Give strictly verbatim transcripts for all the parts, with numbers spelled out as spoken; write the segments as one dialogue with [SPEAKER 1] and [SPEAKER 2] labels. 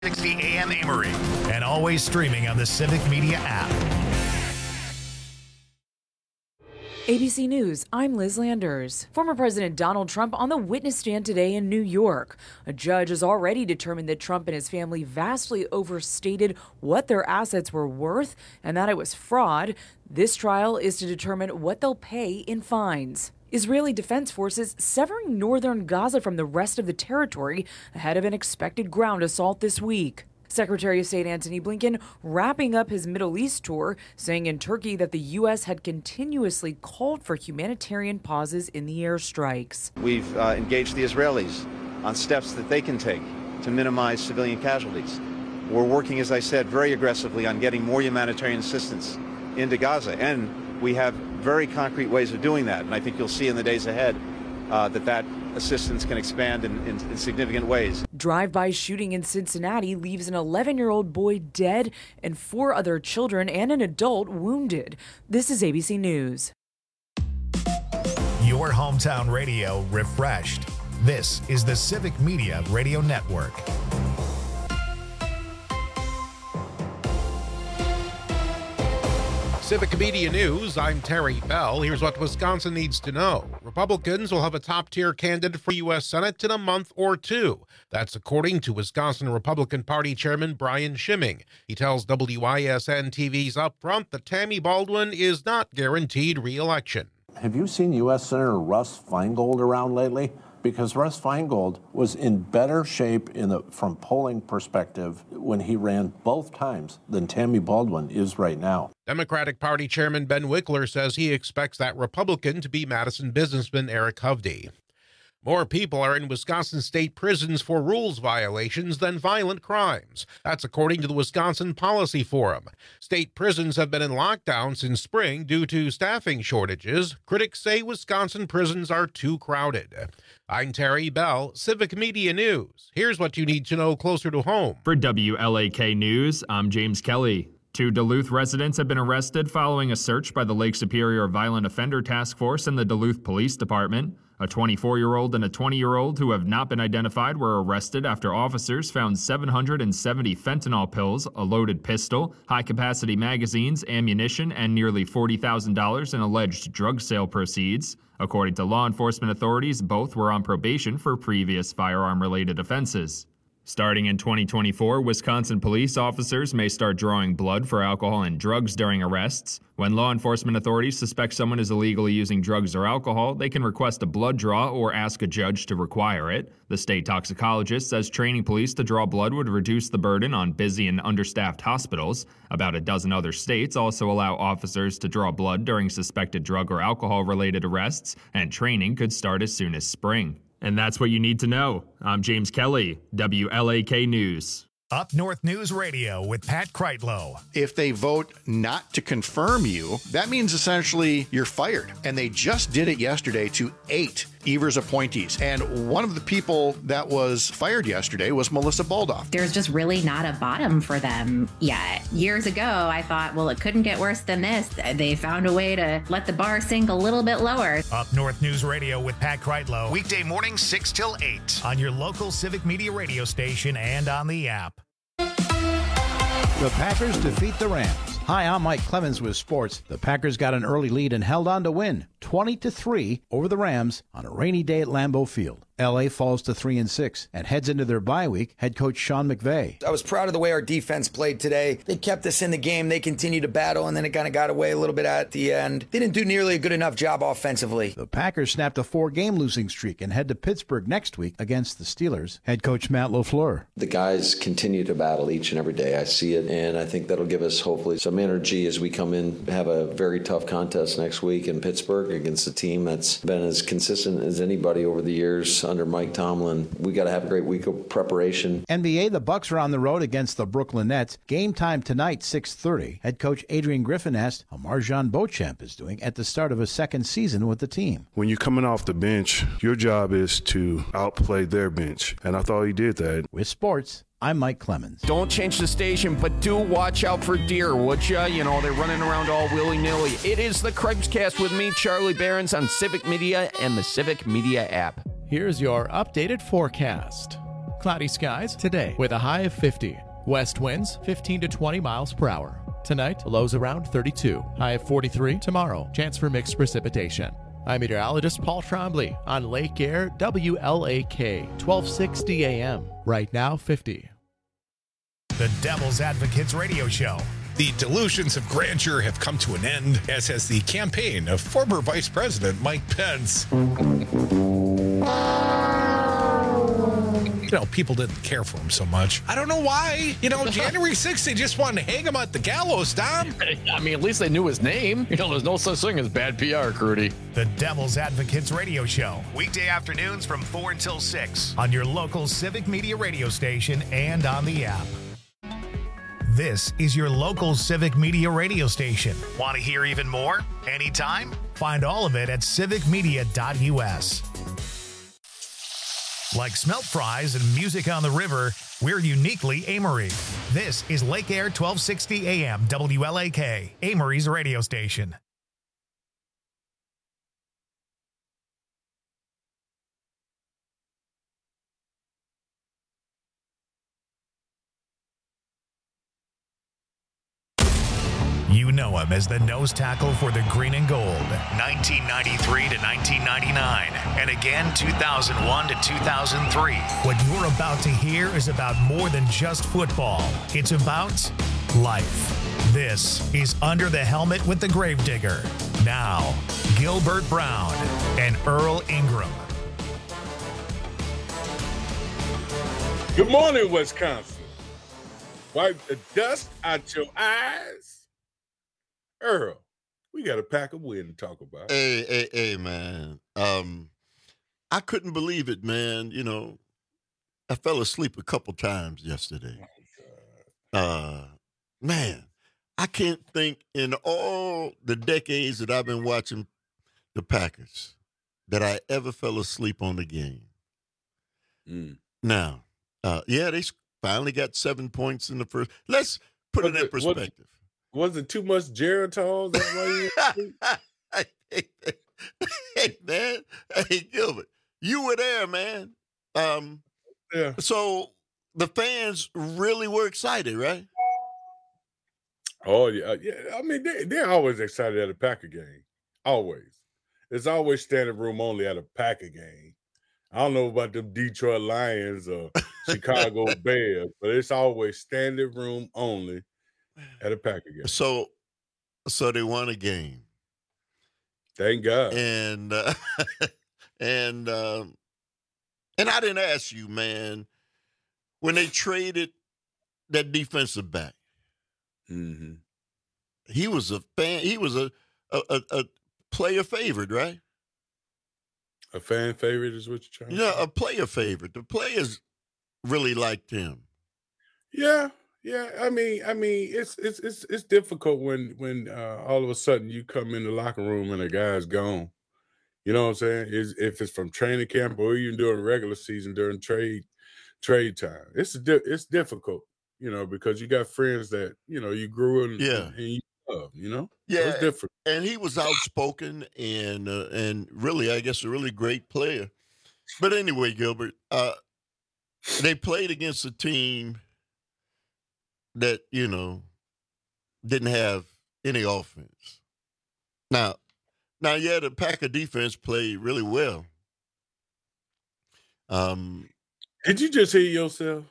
[SPEAKER 1] sixty A M Amory, and always streaming on the Civic Media app.
[SPEAKER 2] A B C News, I'm Liz Landers. Former President Donald Trump on the witness stand today in New York. A judge has already determined that Trump and his family vastly overstated what their assets were worth and that it was fraud. This trial is to determine what they'll pay in fines. Israeli Defense Forces severing northern Gaza from the rest of the territory ahead of an expected ground assault this week. Secretary of State Antony Blinken wrapping up his Middle East tour, saying in Turkey that the U S had continuously called for humanitarian pauses in the airstrikes.
[SPEAKER 3] We've uh, engaged the Israelis on steps that they can take to minimize civilian casualties. We're working, as I said, very aggressively on getting more humanitarian assistance into Gaza, and we have very concrete ways of doing that. And I think you'll see in the days ahead uh, that that assistance can expand in, in, in significant ways.
[SPEAKER 2] Drive-by shooting in Cincinnati leaves an eleven-year-old boy dead and four other children and an adult wounded. This is A B C News.
[SPEAKER 1] Your hometown radio refreshed. This is the Civic Media Radio Network.
[SPEAKER 4] Civic Media News, I'm Terry Bell. Here's what Wisconsin needs to know. Republicans will have a top-tier candidate for U S Senate in a month or two. That's according to Wisconsin Republican Party Chairman Brian Schimming. He tells W I S N T V's Upfront that Tammy Baldwin is not guaranteed re-election.
[SPEAKER 5] Have you seen U S Senator Russ Feingold around lately? Because Russ Feingold was in better shape in the, from polling perspective when he ran both times than Tammy Baldwin is right now.
[SPEAKER 4] Democratic Party Chairman Ben Wickler says he expects that Republican to be Madison businessman Eric Hovde. More people are in Wisconsin state prisons for rules violations than violent crimes. That's according to the Wisconsin Policy Forum. State prisons have been in lockdown since spring due to staffing shortages. Critics say Wisconsin prisons are too crowded. I'm Terry Bell, Civic Media News. Here's what you need to know closer to home.
[SPEAKER 6] For W L A K News, I'm James Kelly. Two Duluth residents have been arrested following a search by the Lake Superior Violent Offender Task Force and the Duluth Police Department. A twenty-four-year-old and a twenty-year-old who have not been identified were arrested after officers found seven hundred seventy fentanyl pills, a loaded pistol, high-capacity magazines, ammunition, and nearly forty thousand dollars in alleged drug sale proceeds. According to law enforcement authorities, both were on probation for previous firearm-related offenses. Starting in twenty twenty-four, Wisconsin police officers may start drawing blood for alcohol and drugs during arrests. When law enforcement authorities suspect someone is illegally using drugs or alcohol, they can request a blood draw or ask a judge to require it. The state toxicologist says training police to draw blood would reduce the burden on busy and understaffed hospitals. About a dozen other states also allow officers to draw blood during suspected drug or alcohol-related arrests, and training could start as soon as spring. And that's what you need to know. I'm James Kelly, W L A K News.
[SPEAKER 1] Up North News Radio with Pat Kreitlow.
[SPEAKER 7] If they vote not to confirm you, that means essentially you're fired. And they just did it yesterday to eight Evers appointees. And one of the people that was fired yesterday was Melissa Baldoff.
[SPEAKER 8] There's just really not a bottom for them yet. Years ago, I thought, well, it couldn't get worse than this. They found a way to let the bar sink a little bit lower.
[SPEAKER 1] Up North News Radio with Pat Kreitlow. Weekday morning, six till eight on your local Civic Media radio station and on the app.
[SPEAKER 9] The Packers defeat the Rams. Hi, I'm Mike Clemens with sports. The Packers got an early lead and held on to win twenty to three over the Rams on a rainy day at Lambeau Field. L A falls to three and six and heads into their bye week. Head coach Sean McVay.
[SPEAKER 10] I was proud of the way our defense played today. They kept us in the game. They continued to battle, and then it kind of got away a little bit at the end. They didn't do nearly a good enough job offensively.
[SPEAKER 9] The Packers snapped a four-game losing streak and head to Pittsburgh next week against the Steelers. Head coach Matt LaFleur.
[SPEAKER 11] The guys continue to battle each and every day. I see it, and I think that'll give us hopefully some energy as we come in, have a very tough contest next week in Pittsburgh against a team that's been as consistent as anybody over the years under Mike Tomlin. We got to have a great week of preparation.
[SPEAKER 9] N B A, the Bucks are on the road against the Brooklyn Nets. Game time tonight, six thirty. Head coach Adrian Griffin asked how Marjan Beauchamp is doing at the start of his second season with the team.
[SPEAKER 12] When you're coming off the bench, your job is to outplay their bench, and I thought he did that.
[SPEAKER 9] With sports, I'm Mike Clemens.
[SPEAKER 13] Don't change the station, but do watch out for deer, would ya? You know, they're running around all willy-nilly. It is the Craigcast with me, Charlie Behrens, on Civic Media and the Civic Media app.
[SPEAKER 14] Here's your updated forecast. Cloudy skies today with a high of fifty. West winds fifteen to twenty miles per hour. Tonight, lows around thirty-two. High of forty-three tomorrow. Chance for mixed precipitation. I'm meteorologist Paul Trombley on Lake Air W L A K, twelve sixty A M. Right now, fifty.
[SPEAKER 1] The Devil's Advocates Radio Show.
[SPEAKER 15] The delusions of grandeur have come to an end, as has the campaign of former Vice President Mike Pence. You know, people didn't care for him so much. I don't know why. You know, January sixth, they just wanted to hang him at the gallows, Tom.
[SPEAKER 13] I mean, at least they knew his name. You know, there's no such thing as bad P R, Crudy.
[SPEAKER 1] The Devil's Advocates Radio Show. Weekday afternoons from four until six on your local Civic Media radio station and on the app. This is your local Civic Media radio station. Want to hear even more? Anytime? Find all of it at civic media dot U S. Like smelt fries and music on the river, we're uniquely Amory. This is Lake Air twelve sixty A M W L A K, Amory's radio station. You know him as the nose tackle for the green and gold, nineteen ninety-three to nineteen ninety-nine, and again two thousand one to two thousand three. What you're about to hear is about more than just football. It's about life. This is Under the Helmet with the Gravedigger. Now, Gilbert Brown and Earl Ingram.
[SPEAKER 16] Good morning, Wisconsin. Wipe the dust out your eyes. Earl, we got a pack of win to talk about.
[SPEAKER 17] Hey, hey, hey, man. Um, I couldn't believe it, man. You know, I fell asleep a couple times yesterday. Oh, uh, man, I can't think in all the decades that I've been watching the Packers that I ever fell asleep on the game.
[SPEAKER 16] Mm.
[SPEAKER 17] Now, uh, yeah, they finally got seven points in the first. Let's put
[SPEAKER 16] Was
[SPEAKER 17] it in
[SPEAKER 16] it-
[SPEAKER 17] perspective.
[SPEAKER 16] Was it too much Geritol? That why you
[SPEAKER 17] Hey, man. Hey, Gilbert, you were there, man. Um,
[SPEAKER 16] yeah.
[SPEAKER 17] So the fans really were excited, right?
[SPEAKER 16] Oh, yeah. yeah. I mean, they, they're always excited at a Packer game. Always. There's always standing room only at a Packer game. I don't know about them Detroit Lions or Chicago Bears, but it's always standing room only at a Packer game.
[SPEAKER 17] So, so they won a game.
[SPEAKER 16] Thank God.
[SPEAKER 17] And uh, and um, and I didn't ask you, man, when they traded that defensive back.
[SPEAKER 16] Mm-hmm.
[SPEAKER 17] He was a fan. He was a a, a, a player favorite, right?
[SPEAKER 16] A fan favorite is what you're trying
[SPEAKER 17] Yeah,
[SPEAKER 16] to say?
[SPEAKER 17] a player favorite. The players really liked him.
[SPEAKER 16] Yeah. Yeah, I mean, I mean, it's it's it's it's difficult when when uh, all of a sudden you come in the locker room and a guy's gone. You know what I'm saying? Is if it's from training camp or even during regular season during trade trade time, it's di- it's difficult. You know, because you got friends that you know you grew in
[SPEAKER 17] Yeah.
[SPEAKER 16] and you love. You know, So
[SPEAKER 17] Yeah,
[SPEAKER 16] it's different.
[SPEAKER 17] and he was outspoken and uh, and really, I guess, a really great player. But anyway, Gilbert, uh, they played against a team that, you know, didn't have any offense. Now, now, yeah, the Packer defense played really well. Um,
[SPEAKER 16] Did you just hear yourself?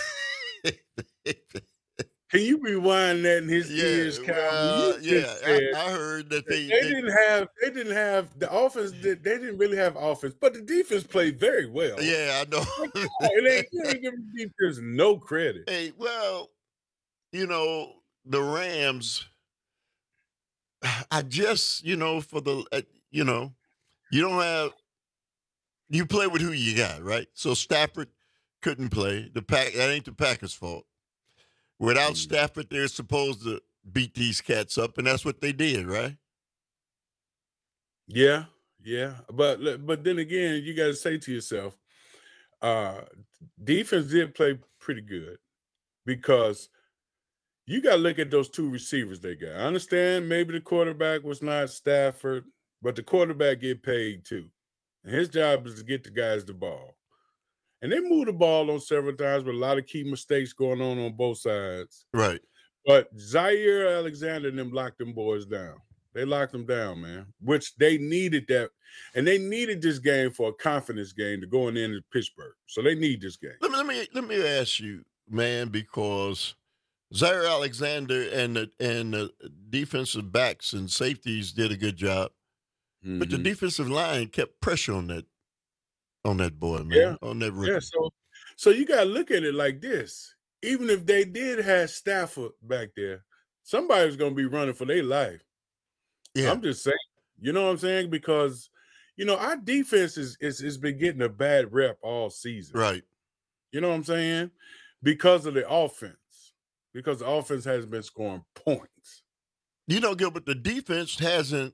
[SPEAKER 16] Can you rewind that in his
[SPEAKER 17] Yeah,
[SPEAKER 16] ears, Calvin?
[SPEAKER 17] well,
[SPEAKER 16] You
[SPEAKER 17] yeah,
[SPEAKER 16] just
[SPEAKER 17] I-
[SPEAKER 16] said
[SPEAKER 17] I heard that they-
[SPEAKER 16] they,
[SPEAKER 17] they-
[SPEAKER 16] didn't have they didn't have the offense. Did, they didn't really have offense, but the defense played very well.
[SPEAKER 17] yeah, I know.
[SPEAKER 16] it ain't, you ain't giving the defense no credit.
[SPEAKER 17] Hey, well, you know, the Rams, I just, you know, for the, uh, you know, you don't have, you play with who you got, right? So Stafford couldn't play. The pack That ain't the Packers' fault. Without Stafford, they're supposed to beat these cats up, and that's what they did, right?
[SPEAKER 16] Yeah, yeah, but but then again, you got to say to yourself, uh, defense did play pretty good because you got to look at those two receivers they got. I understand maybe the quarterback was not Stafford, but the quarterback get paid too, and his job is to get the guys the ball. And they moved the ball on several times with a lot of key mistakes going on on both sides.
[SPEAKER 17] Right.
[SPEAKER 16] But Zaire Alexander and them locked them boys down. They locked them down, man, which they needed that. And they needed this game for a confidence game to going into Pittsburgh. So they need this game.
[SPEAKER 17] Let me let me let me ask you, man, because Zaire Alexander and the and the defensive backs and safeties did a good job. Mm-hmm. But the defensive line kept pressure on that on that boy, man.
[SPEAKER 16] Yeah.
[SPEAKER 17] On that rookie.
[SPEAKER 16] Yeah, so so you gotta look at it like this. Even if they did have Stafford back there, somebody's gonna be running for their life.
[SPEAKER 17] Yeah.
[SPEAKER 16] I'm just saying, you know what I'm saying? Because, you know, our defense is is has been getting a bad rep all season.
[SPEAKER 17] Right.
[SPEAKER 16] You know what I'm saying? Because of the offense. Because the offense hasn't been scoring points.
[SPEAKER 17] You know, Gilbert, the defense hasn't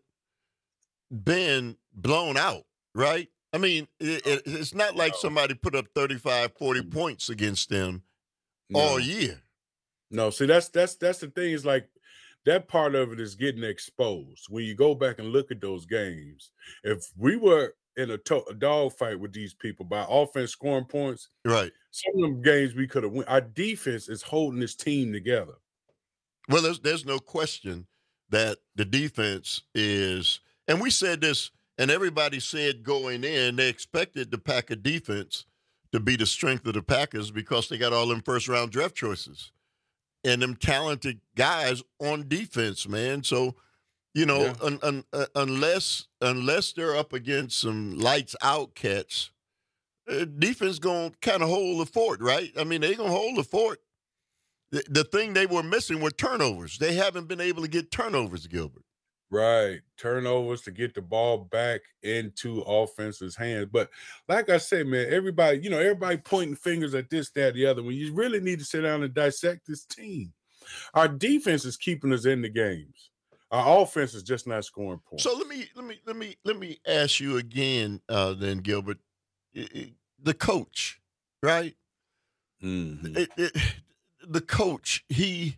[SPEAKER 17] been blown out, right? I mean, it, it, it's not like somebody put up thirty-five, forty points against them
[SPEAKER 16] No.
[SPEAKER 17] all year.
[SPEAKER 16] No, see, that's that's that's the thing. Is like that part of it is getting exposed. When you go back and look at those games, if we were in a, to- a dog fight with these people by offense scoring points,
[SPEAKER 17] right?
[SPEAKER 16] Some of them games we could have won. Our defense is holding this team together.
[SPEAKER 17] Well, there's there's no question that the defense is, and we said this, and everybody said going in, they expected the Packer defense to be the strength of the Packers because they got all them first round draft choices and them talented guys on defense, man. So, you know,
[SPEAKER 16] Yeah.
[SPEAKER 17] un, un, uh, unless unless they're up against some lights out cats, uh, defense gonna kind of hold the fort, right? I mean, they gonna hold the fort. The, the thing they were missing were turnovers. They haven't been able to get turnovers, Gilbert.
[SPEAKER 16] Right. Turnovers to get the ball back into offense's hands. But like I said, man, everybody, you know, everybody pointing fingers at this, that, the other. When you really need to sit down and dissect this team. Our defense is keeping us in the games. Our offense is just not scoring points.
[SPEAKER 17] So let me let me let me let me ask you again, uh, then, Gilbert. I- I- The coach, right?
[SPEAKER 16] Mhm.
[SPEAKER 17] It- it- the coach, he.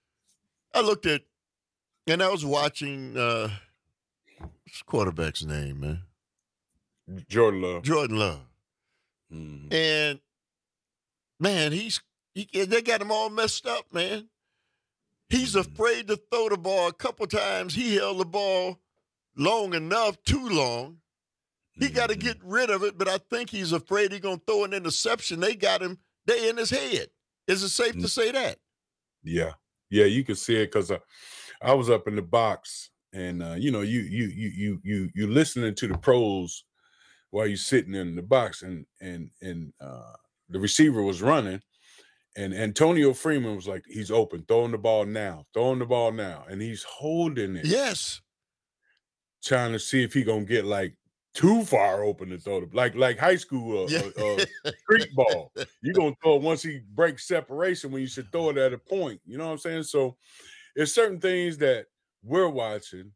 [SPEAKER 17] I looked at, and I was watching. Uh, what's the quarterback's name, man?
[SPEAKER 16] Jordan Love.
[SPEAKER 17] Jordan Love.
[SPEAKER 16] Mhm.
[SPEAKER 17] And man, he's he, they got him all messed up, man. He's afraid to throw the ball. A couple times he held the ball long enough, too long. He got to get rid of it, but I think he's afraid he's going to throw an interception. They got him, they in his head. Is it safe to say that?
[SPEAKER 16] Yeah. Yeah, you can see it because uh, I was up in the box and uh, you know, you you you you you you listening to the pros while you're sitting in the box and and and uh the receiver was running and Antonio Freeman was like, he's open, throwing the ball now, throwing the ball now, and he's holding it.
[SPEAKER 17] Yes.
[SPEAKER 16] Trying to see if he gonna get like too far open to throw the like like high school uh,
[SPEAKER 17] Yeah.
[SPEAKER 16] uh, uh, street ball. You're gonna throw it once he breaks separation when you should throw it at a point. You know what I'm saying? So there's certain things that we're watching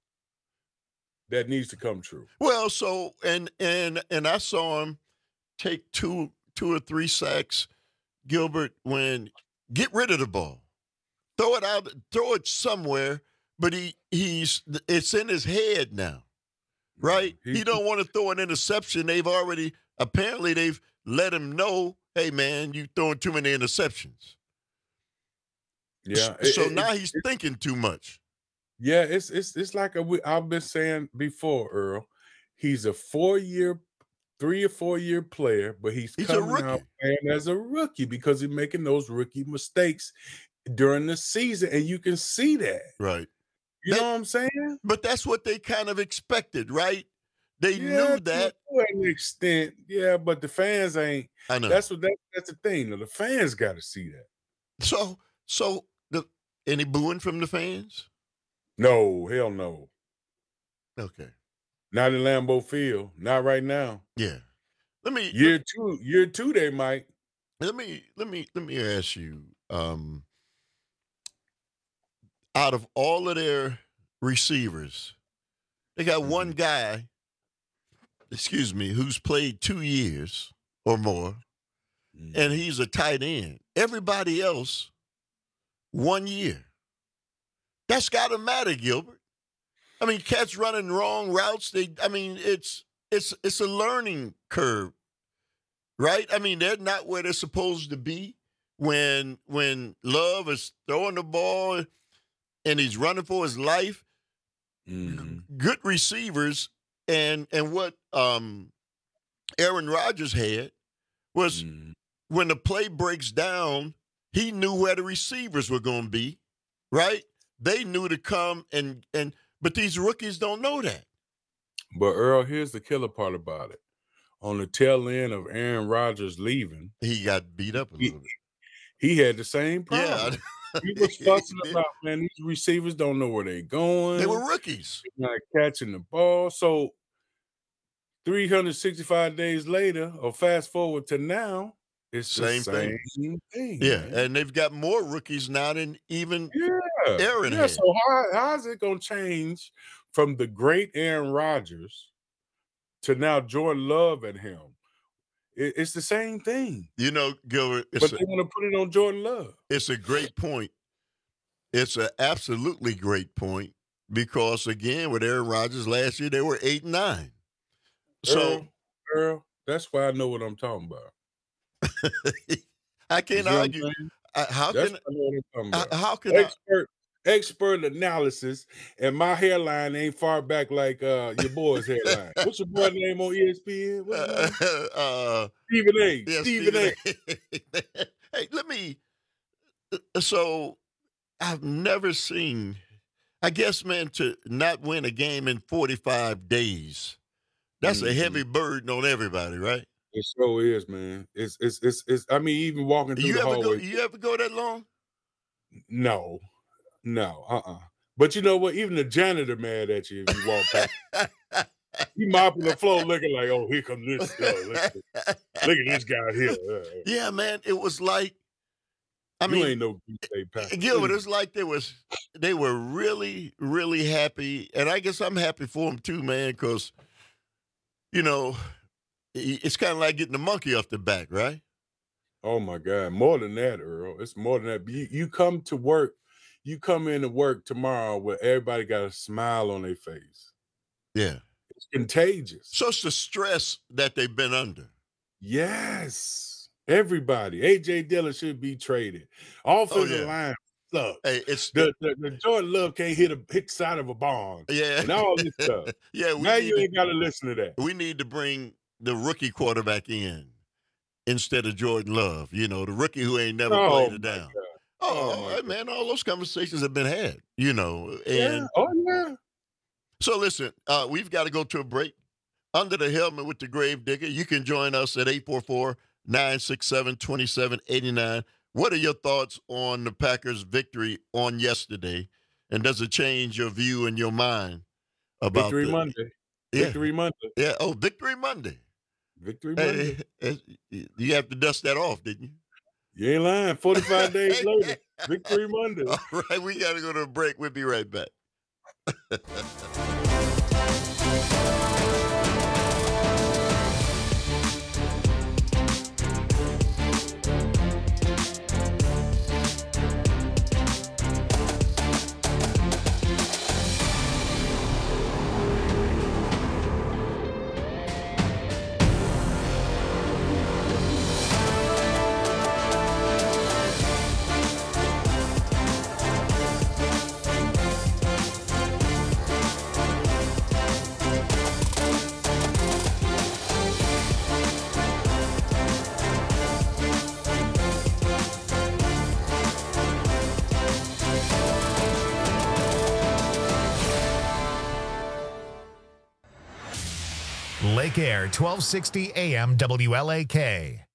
[SPEAKER 16] that needs to come true.
[SPEAKER 17] Well, so and and and I saw him take two two or three sacks, Gilbert, when get rid of the ball. Throw it out, throw it somewhere, but he he's it's in his head now. Right?
[SPEAKER 16] He-
[SPEAKER 17] He don't want to throw an interception. They've already apparently they've let him know, hey man, you throwing too many interceptions.
[SPEAKER 16] Yeah.
[SPEAKER 17] So
[SPEAKER 16] it- it-
[SPEAKER 17] now he's thinking too much.
[SPEAKER 16] Yeah, it's it's it's like a, I've been saying before, Earl. He's a four-year, three or four-year player, but he's,
[SPEAKER 17] He's a
[SPEAKER 16] coming out
[SPEAKER 17] rookie.
[SPEAKER 16] playing as a rookie because he's making those rookie mistakes during the season, and you can see that.
[SPEAKER 17] Right.
[SPEAKER 16] You
[SPEAKER 17] That-
[SPEAKER 16] know what I'm saying?
[SPEAKER 17] But that's what they kind of expected, right? They
[SPEAKER 16] Yeah,
[SPEAKER 17] knew
[SPEAKER 16] to
[SPEAKER 17] that.
[SPEAKER 16] an extent. Yeah, but the fans ain't.
[SPEAKER 17] I know.
[SPEAKER 16] That's what that, that's the thing. though. The fans got to see that.
[SPEAKER 17] So so the any booing from the fans?
[SPEAKER 16] No, hell no.
[SPEAKER 17] Okay.
[SPEAKER 16] Not in Lambeau Field. Not right now.
[SPEAKER 17] Yeah. Let me
[SPEAKER 16] Year two, year two, they might.
[SPEAKER 17] let me let me let me ask you. Um, out of all of their receivers, they got one guy, excuse me, who's played two years or more, and he's a tight end. Everybody else, one year. That's got to matter, Gilbert. I mean, cats running wrong routes. They, I mean, it's it's it's a learning curve. right? I mean, they're not where they're supposed to be when when Love is throwing the ball and he's running for his life. Mm-hmm. Good receivers, and and what um, Aaron Rodgers had was mm-hmm. when the play breaks down, he knew where the receivers were going to be, right? They knew to come and and but these rookies don't know that.
[SPEAKER 16] But Earl, here's the killer part about it. On the tail end of Aaron Rodgers leaving,
[SPEAKER 17] he got beat up a little bit.
[SPEAKER 16] He had the same problem.
[SPEAKER 17] Yeah.
[SPEAKER 16] He was fussing about, man, these receivers don't know where they're going.
[SPEAKER 17] They were rookies.
[SPEAKER 16] They're not catching the ball. So three hundred sixty-five days later, or fast forward to now, it's
[SPEAKER 17] same
[SPEAKER 16] the same
[SPEAKER 17] thing.
[SPEAKER 16] thing
[SPEAKER 17] yeah,
[SPEAKER 16] man.
[SPEAKER 17] And they've got more rookies now than even
[SPEAKER 16] yeah.
[SPEAKER 17] Aaron
[SPEAKER 16] yeah,
[SPEAKER 17] had.
[SPEAKER 16] So how, how is it going to change from the great Aaron Rodgers to now Jordan Love at him? It, it's the same thing.
[SPEAKER 17] You know, Gilbert.
[SPEAKER 16] But they want to put it on Jordan Love.
[SPEAKER 17] It's a great point. It's an absolutely great point because, again, with Aaron Rodgers last year, they were eight and nine. So,
[SPEAKER 16] Earl, Earl, that's why I know what I'm talking about.
[SPEAKER 17] I can't argue. I, how
[SPEAKER 16] that's
[SPEAKER 17] can
[SPEAKER 16] I know what I'm talking about.
[SPEAKER 17] I, how can
[SPEAKER 16] expert I, expert analysis, and my hairline ain't far back like uh, your boy's hairline. What's your boy's name on E S P N? What's his name? Uh, Stephen A.
[SPEAKER 17] Yeah,
[SPEAKER 16] Stephen,
[SPEAKER 17] Stephen A. A. Hey, let me. So, I've never seen. I guess, man, to not win a game in forty-five days, that's mm-hmm. a heavy burden on everybody, right?
[SPEAKER 16] It so is, man. It's it's it's. it's I mean, even walking through
[SPEAKER 17] you
[SPEAKER 16] the
[SPEAKER 17] ever
[SPEAKER 16] hallway.
[SPEAKER 17] Go, you ever go that long?
[SPEAKER 16] No, no, uh, uh-uh. uh. But you know what? Even the janitor mad at you if you walk past. He mopping the floor, looking like, oh, here comes this. Oh, look, look at this guy here.
[SPEAKER 17] Yeah, man. It was like. I
[SPEAKER 16] you
[SPEAKER 17] mean,
[SPEAKER 16] ain't no Pastor.
[SPEAKER 17] Gilbert, it's like they was they were really, really happy, and I guess I'm happy for them too, man, because you know it's kind of like getting the monkey off the back, right?
[SPEAKER 16] Oh my God, more than that, Earl. It's more than that. You, you come to work, you come into work tomorrow where everybody got a smile on their face.
[SPEAKER 17] Yeah,
[SPEAKER 16] it's contagious.
[SPEAKER 17] So it's the stress that they've been under.
[SPEAKER 16] Yes. Everybody, A J Dillon should be traded. Offensive oh, yeah. line sucks.
[SPEAKER 17] Hey, it's
[SPEAKER 16] the, the, the Jordan Love can't hit a hit the side of a barn.
[SPEAKER 17] Yeah,
[SPEAKER 16] and all this stuff.
[SPEAKER 17] yeah, we
[SPEAKER 16] now you ain't got to listen to that.
[SPEAKER 17] We need to bring the rookie quarterback in instead of Jordan Love. You know, the rookie who ain't never oh, played it down. God. Oh, oh man, all those conversations have been had. You know, and
[SPEAKER 16] yeah. oh yeah.
[SPEAKER 17] So listen, uh, we've got to go to a break. Under the Helmet with the Grave Digger. You can join us at eight four four, nine six seven, two seven eight nine. What are your thoughts on the Packers' victory on yesterday? And does it change your view and your mind about
[SPEAKER 16] Victory
[SPEAKER 17] the,
[SPEAKER 16] Monday?
[SPEAKER 17] Yeah.
[SPEAKER 16] Victory Monday.
[SPEAKER 17] Yeah. Oh, Victory Monday.
[SPEAKER 16] Victory Monday.
[SPEAKER 17] Hey, you have to dust that off, didn't you?
[SPEAKER 16] You ain't lying. forty-five days later, Victory Monday.
[SPEAKER 17] All right, we got to go to a break. We'll be right back.
[SPEAKER 1] Lake Air, twelve sixty A M W L A K.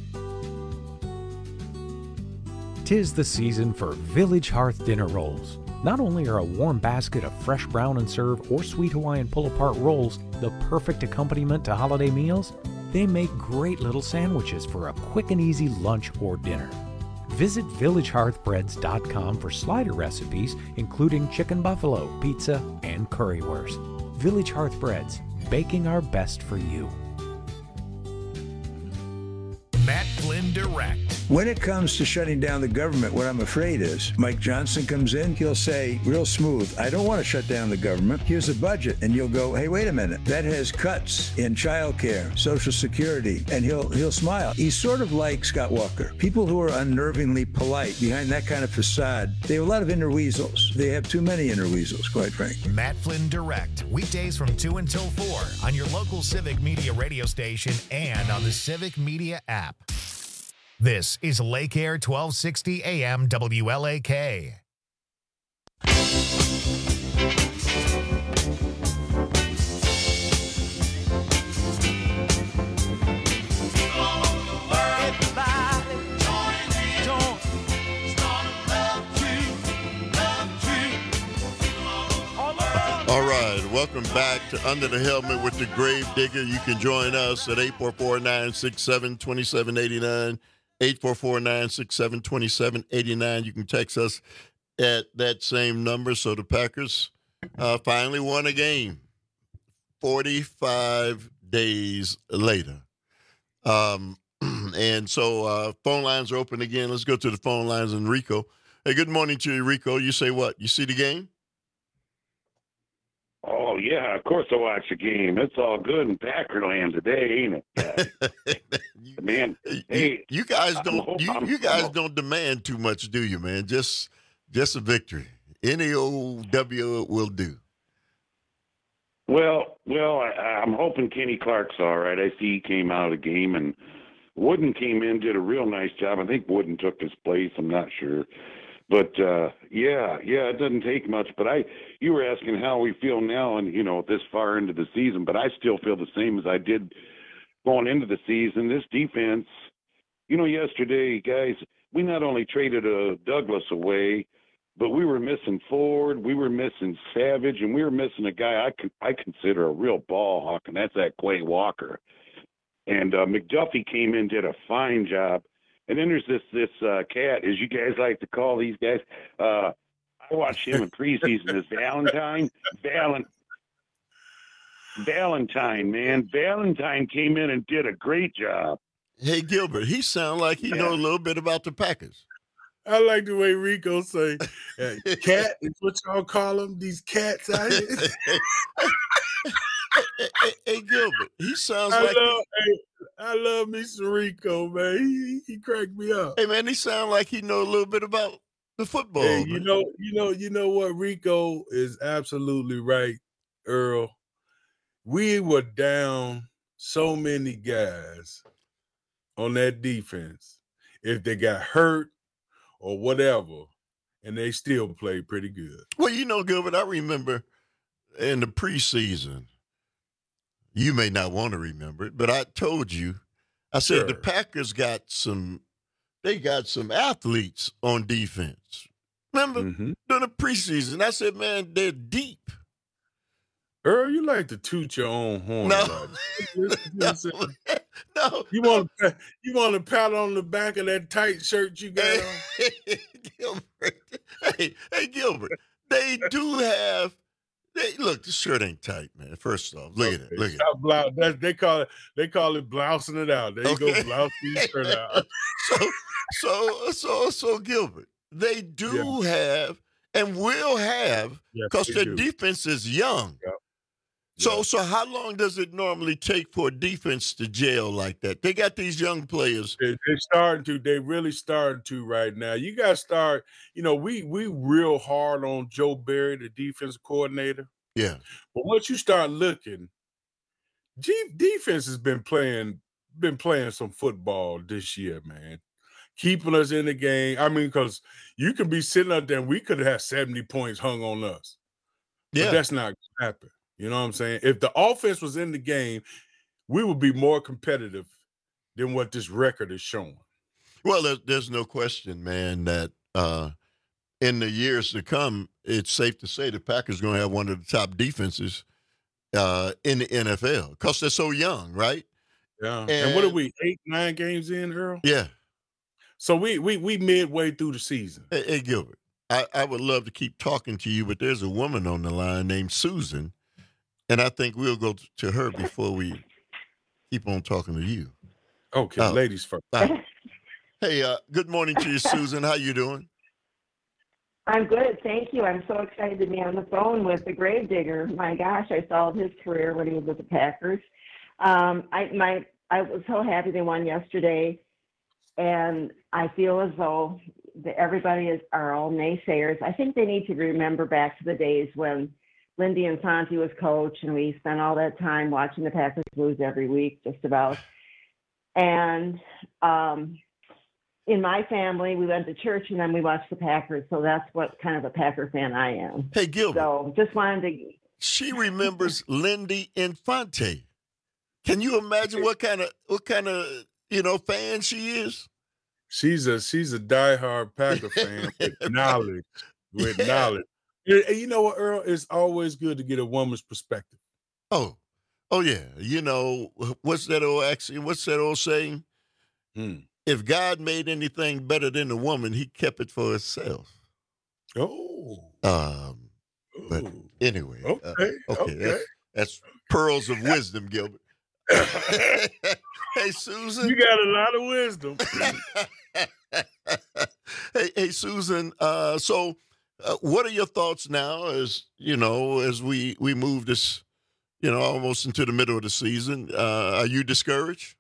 [SPEAKER 18] Tis the season for Village Hearth Dinner Rolls. Not only are a warm basket of fresh brown and serve or sweet Hawaiian pull-apart rolls the perfect accompaniment to holiday meals, they make great little sandwiches for a quick and easy lunch or dinner. Visit village hearth breads dot com for slider recipes, including chicken buffalo, pizza, and currywurst. Village Hearth Breads, baking our best for you.
[SPEAKER 1] Matt Flynn Direct.
[SPEAKER 19] When it comes to shutting down the government, what I'm afraid is Mike Johnson comes in, he'll say real smooth, I don't want to shut down the government. Here's a budget. And you'll go, hey, wait a minute. That has cuts in childcare, Social Security, and he'll he'll smile. He's sort of like Scott Walker. People who are unnervingly polite behind that kind of facade, they have a lot of inner weasels. They have too many inner weasels, quite frankly.
[SPEAKER 1] Matt Flynn Direct, weekdays from two until four on your local Civic Media radio station and on the Civic Media app. This is Lake Air twelve sixty A M W L A K.
[SPEAKER 17] All right, welcome back to Under the Helmet with the Grave Digger. You can join us at eight four four, nine six seven, two seven eight nine, eight four four, nine six seven, two seven eight nine. You can text us at that same number. So the Packers uh, finally won a game forty-five days later. Um, and so uh, phone lines are open again. Let's go to the phone lines. And Rico. Hey, good morning to you, Rico. You say what? You see the game?
[SPEAKER 20] Oh, yeah, of course I watch the game. It's all good in Packerland today, ain't it? Uh, man, hey,
[SPEAKER 17] you guys don't
[SPEAKER 20] I'm,
[SPEAKER 17] you,
[SPEAKER 20] I'm,
[SPEAKER 17] you guys
[SPEAKER 20] I'm,
[SPEAKER 17] don't demand too much, do you, man? Just just a victory. Any old W will do.
[SPEAKER 20] Well, well, I, I'm hoping Kenny Clark's all right. I see he came out of the game, and Wooden came in, did a real nice job. I think Wooden took his place. I'm not sure. But, uh, yeah, yeah, it doesn't take much. But I, you were asking how we feel now and, you know, this far into the season. But I still feel the same as I did going into the season. This defense, you know, yesterday, guys, we not only traded a Douglas away, but we were missing Ford, we were missing Savage, and we were missing a guy I, con- I consider a real ball hawk, and that's that Quay Walker. And uh, McDuffie came in, did a fine job. And then there's this this uh, cat, as you guys like to call these guys. Uh, I watched him in preseason as Valentine. Valent, Valentine, man. Valentine came in and did a great job.
[SPEAKER 17] Hey, Gilbert, he sounds like he yeah. knows a little bit about the Packers.
[SPEAKER 16] I like the way Rico say, uh, cat is what y'all call them, these cats out here.
[SPEAKER 17] hey, hey, hey, Gilbert, he sounds
[SPEAKER 16] I
[SPEAKER 17] like
[SPEAKER 16] love, he, hey, I love me some Rico, man. He, he cracked me up.
[SPEAKER 17] Hey, man, he sounds like he know a little bit about the football.
[SPEAKER 16] Hey, you
[SPEAKER 17] man.
[SPEAKER 16] know, you know, you know what? Rico is absolutely right, Earl. We were down so many guys on that defense. If they got hurt or whatever, and they still played pretty good.
[SPEAKER 17] Well, you know, Gilbert, I remember in the preseason, you may not want to remember it, but I told you, I said sure. the Packers got some, they got some athletes on defense. Remember, mm-hmm. during the preseason, I said, man, they're deep.
[SPEAKER 16] Earl, you like to toot your own horn.
[SPEAKER 17] No, no, no.
[SPEAKER 16] You want to you want to pat on the back of that tight shirt you got
[SPEAKER 17] hey,
[SPEAKER 16] on?
[SPEAKER 17] Hey, Gilbert, hey, hey, Gilbert, they do have. They, look, this shirt ain't tight, man. First off, look okay, at it. Look at it.
[SPEAKER 16] Blouse, that, they call it. They call it blousing it out. There you okay. go, blousing your shirt out.
[SPEAKER 17] so, so, so, so, Gilbert, they do yeah. have and will have because yes, their do. defense is young. Yep. So, yeah. so how long does it normally take for a defense to gel like that? They got these young players.
[SPEAKER 16] They, they're starting to. They really starting to right now. You got to start. You know, we we real hard on Joe Barry, the defensive coordinator.
[SPEAKER 17] Yeah.
[SPEAKER 16] But once you start looking, G, defense has been playing been playing some football this year, man. Keeping us in the game. I mean, because you can be sitting up there and we could have seventy points hung on us. Yeah. But that's not going to happen. You know what I'm saying? If the offense was in the game, we would be more competitive than what this record is showing.
[SPEAKER 17] Well, there's, there's no question, man, that uh, in the years to come, it's safe to say the Packers are going to have one of the top defenses uh, in the N F L because they're so young, right?
[SPEAKER 16] Yeah. And, and what are we, eight, nine games in, Earl?
[SPEAKER 17] Yeah.
[SPEAKER 16] So we we we midway through the season.
[SPEAKER 17] Hey, hey Gilbert, I, I would love to keep talking to you, but there's a woman on the line named Susan. And I think we'll go to her before we keep on talking to you.
[SPEAKER 16] Okay, uh, ladies first.
[SPEAKER 17] Uh, Hey, uh, good morning to you, Susan. How you doing?
[SPEAKER 21] I'm good, thank you. I'm so excited to be on the phone with the Gravedigger. My gosh, I followed his career when he was with the Packers. Um, I my I was so happy they won yesterday, and I feel as though the, everybody is are all naysayers. I think they need to remember back to the days when Lindy Infante was coach, and we spent all that time watching the Packers lose every week, just about. And um, in my family, we went to church and then we watched the Packers. So that's what kind of a Packer fan I am.
[SPEAKER 17] Hey, Gilbert.
[SPEAKER 21] So just wanted to.
[SPEAKER 17] She remembers Lindy Infante. Can you imagine what kind of what kind of you know fan she is?
[SPEAKER 16] She's a she's a diehard Packer fan with knowledge. With yeah. knowledge. And you know what, Earl? It's always good to get a woman's perspective.
[SPEAKER 17] Oh, oh yeah. You know what's that old axiom? What's that old saying?
[SPEAKER 16] Hmm.
[SPEAKER 17] If God made anything better than a woman, he kept it for himself.
[SPEAKER 16] Oh.
[SPEAKER 17] Um, but anyway.
[SPEAKER 16] Okay.
[SPEAKER 17] Uh, okay.
[SPEAKER 16] okay.
[SPEAKER 17] That's, that's pearls of wisdom, Gilbert. Hey, Susan.
[SPEAKER 16] You got a lot of wisdom.
[SPEAKER 17] hey, hey, Susan. Uh, so uh, what are your thoughts now as, you know, as we, we move this, you know, almost into the middle of the season? Uh, are you discouraged?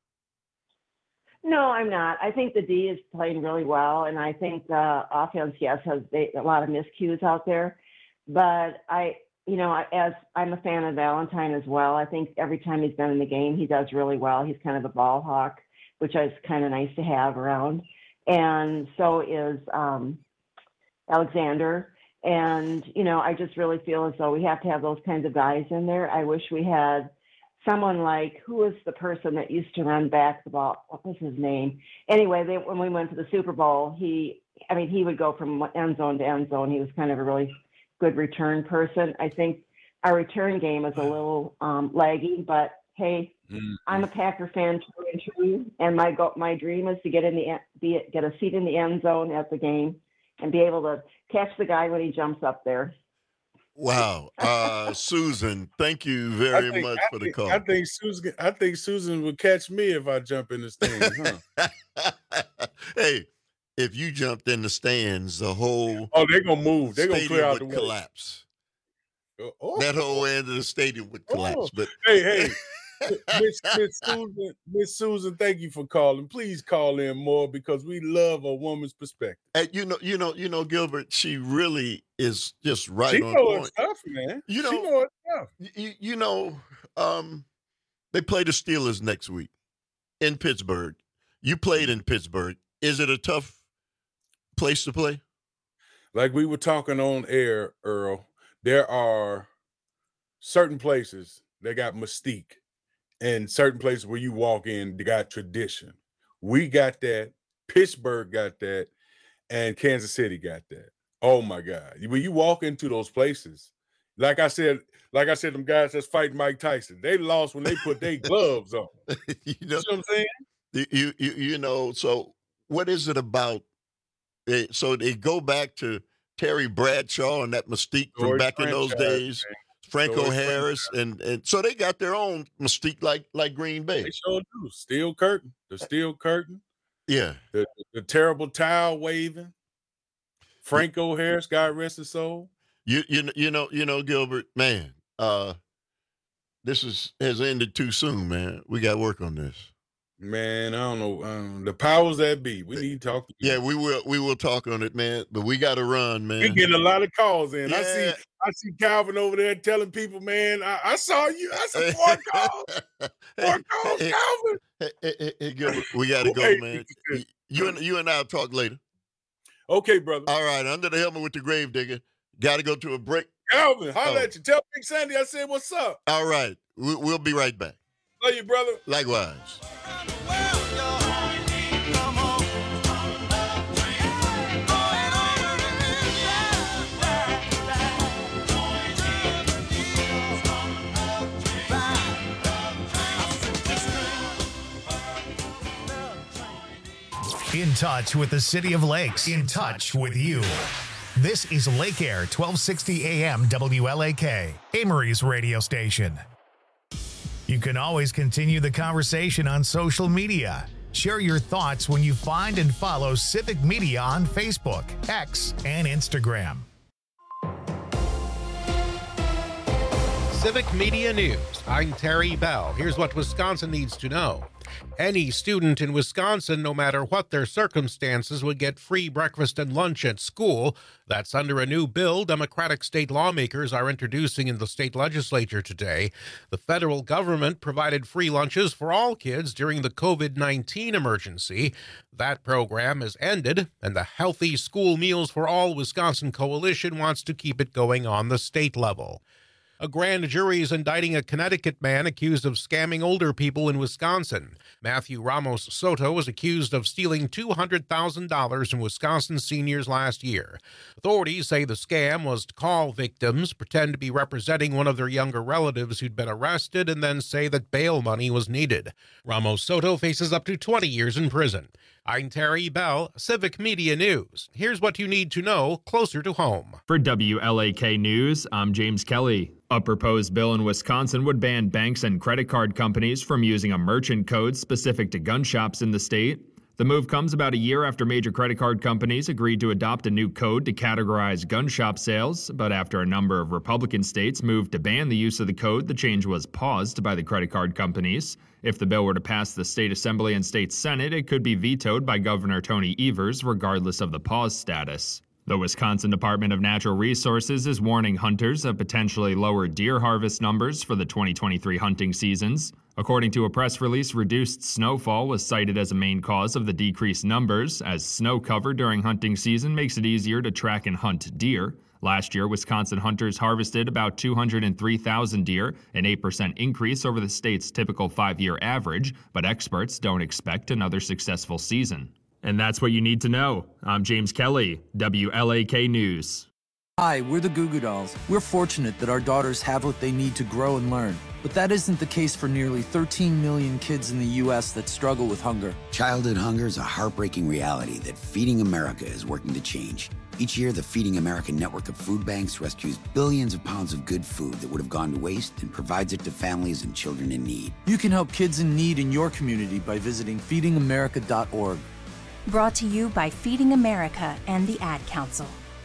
[SPEAKER 21] No, I'm not. I think the D is playing really well, and I think the offense, yes, has they, a lot of miscues out there. But I, you know, as I'm a fan of Valentine as well, I think every time he's been in the game, he does really well. He's kind of a ball hawk, which is kind of nice to have around. And so is um, Alexander. And, you know, I just really feel as though we have to have those kinds of guys in there. I wish we had someone like, who was the person that used to run back the ball? What was his name? Anyway, they, when we went to the Super Bowl, he, I mean, he would go from end zone to end zone. He was kind of a really good return person. I think our return game is a little um, laggy, but hey, mm-hmm. I'm a Packer fan true and true, and my go, my dream is to get in the be get a seat in the end zone at the game and be able to catch the guy when he jumps up there.
[SPEAKER 17] Wow, uh, Susan, thank you very
[SPEAKER 16] think,
[SPEAKER 17] much
[SPEAKER 16] I
[SPEAKER 17] for
[SPEAKER 16] think,
[SPEAKER 17] the call.
[SPEAKER 16] I think Susan, I think Susan would catch me if I jump in the stands. Huh?
[SPEAKER 17] Hey, if you jumped in the stands, the whole
[SPEAKER 16] oh, they're gonna move. They're gonna clear out the way.
[SPEAKER 17] Collapse.
[SPEAKER 16] Oh.
[SPEAKER 17] That whole end of the stadium would collapse.
[SPEAKER 16] Oh.
[SPEAKER 17] But
[SPEAKER 16] hey, hey. Miss, Miss Susan, Miss Susan, thank you for calling. Please call in more because we love a woman's perspective.
[SPEAKER 17] And you know, you know, you know, Gilbert, she really is just right
[SPEAKER 16] she
[SPEAKER 17] on
[SPEAKER 16] know
[SPEAKER 17] point.
[SPEAKER 16] Her stuff, man.
[SPEAKER 17] You know,
[SPEAKER 16] she know her stuff.
[SPEAKER 17] You, you know, um, they play the Steelers next week in Pittsburgh. You played in Pittsburgh. Is it a tough place to play?
[SPEAKER 16] Like we were talking on air, Earl, there are certain places that got mystique. And certain places where you walk in, they got tradition. We got that. Pittsburgh got that. And Kansas City got that. Oh, my God. When you walk into those places, like I said, like I said, them guys that's fighting Mike Tyson, they lost when they put their gloves on.
[SPEAKER 17] you know,
[SPEAKER 16] you know what I'm saying?
[SPEAKER 17] You, you, you know, so what is it about? They, so they go back to Terry Bradshaw and that mystique from
[SPEAKER 16] George
[SPEAKER 17] back in those days.
[SPEAKER 16] Man.
[SPEAKER 17] Franco
[SPEAKER 16] so
[SPEAKER 17] Harris, and, and so they got their own mystique like like Green Bay.
[SPEAKER 16] They sure do. Steel curtain. The steel curtain.
[SPEAKER 17] Yeah.
[SPEAKER 16] The, the terrible towel waving. Franco yeah. Harris, God rest his soul.
[SPEAKER 17] You you you know, you know, Gilbert, man, uh, this is has ended too soon, man. We got to work on this.
[SPEAKER 16] Man, I don't know. Um, the powers that be. We need to talk to you.
[SPEAKER 17] Yeah, we will we will talk on it, man. But we got to run, man.
[SPEAKER 16] We getting a lot of calls in.
[SPEAKER 17] Yeah.
[SPEAKER 16] I see I see Calvin over there telling people, man, I, I saw you. I said four calls. Four calls,
[SPEAKER 17] hey,
[SPEAKER 16] Calvin.
[SPEAKER 17] Hey, hey, hey, hey, Gilbert, we got to go, man. You and you and I'll talk later.
[SPEAKER 16] Okay, brother.
[SPEAKER 17] All right, under the helmet with the Gravedigger. Got to go to a break.
[SPEAKER 16] Calvin, holla
[SPEAKER 17] oh.
[SPEAKER 16] at you. Tell Big Sandy I said what's up.
[SPEAKER 17] All right, we, we'll be right back.
[SPEAKER 16] Love you, brother.
[SPEAKER 17] Likewise.
[SPEAKER 1] In touch with the City of Lakes. In touch with you. This is Lake Air, twelve sixty A M W L A K, Amory's radio station. You can always continue the conversation on social media. Share your thoughts when you find and follow Civic Media on Facebook, X, and Instagram.
[SPEAKER 4] Civic Media News. I'm Terry Bell. Here's what Wisconsin needs to know. Any student in Wisconsin, no matter what their circumstances, would get free breakfast and lunch at school. That's under a new bill Democratic state lawmakers are introducing in the state legislature today. The federal government provided free lunches for all kids during the covid nineteen emergency. That program has ended, and the Healthy School Meals for All Wisconsin Coalition wants to keep it going on the state level. A grand jury is indicting a Connecticut man accused of scamming older people in Wisconsin. Matthew Ramos Soto was accused of stealing two hundred thousand dollars from Wisconsin seniors last year. Authorities say the scam was to call victims, pretend to be representing one of their younger relatives who'd been arrested, and then say that bail money was needed. Ramos Soto faces up to twenty years in prison. I'm Terry Bell, Civic Media News. Here's what you need to know closer to home.
[SPEAKER 6] For W L A K News, I'm James Kelly. A proposed bill in Wisconsin would ban banks and credit card companies from using a merchant code specific to gun shops in the state. The move comes about a year after major credit card companies agreed to adopt a new code to categorize gun shop sales, but after a number of Republican states moved to ban the use of the code, the change was paused by the credit card companies. If the bill were to pass the state assembly and state senate, it could be vetoed by Governor Tony Evers, regardless of the pause status. The Wisconsin Department of Natural Resources is warning hunters of potentially lower deer harvest numbers for the twenty twenty-three hunting seasons. According to a press release, reduced snowfall was cited as a main cause of the decreased numbers, as snow cover during hunting season makes it easier to track and hunt deer. Last year, Wisconsin hunters harvested about two hundred three thousand deer, an eight percent increase over the state's typical five-year average, but experts don't expect another successful season. And that's what you need to know. I'm James Kelly, W L A K News.
[SPEAKER 3] Hi, we're the Goo Goo Dolls. We're fortunate that our daughters have what they need to grow and learn. But that isn't the case for nearly thirteen million kids in the U S that struggle with hunger.
[SPEAKER 22] Childhood hunger is a heartbreaking reality that Feeding America is working to change. Each year, the Feeding America network of food banks rescues billions of pounds of good food that would have gone to waste and provides it to families and children in need.
[SPEAKER 3] You can help kids in need in your community by visiting feeding america dot org.
[SPEAKER 23] Brought to you by Feeding America and the Ad Council.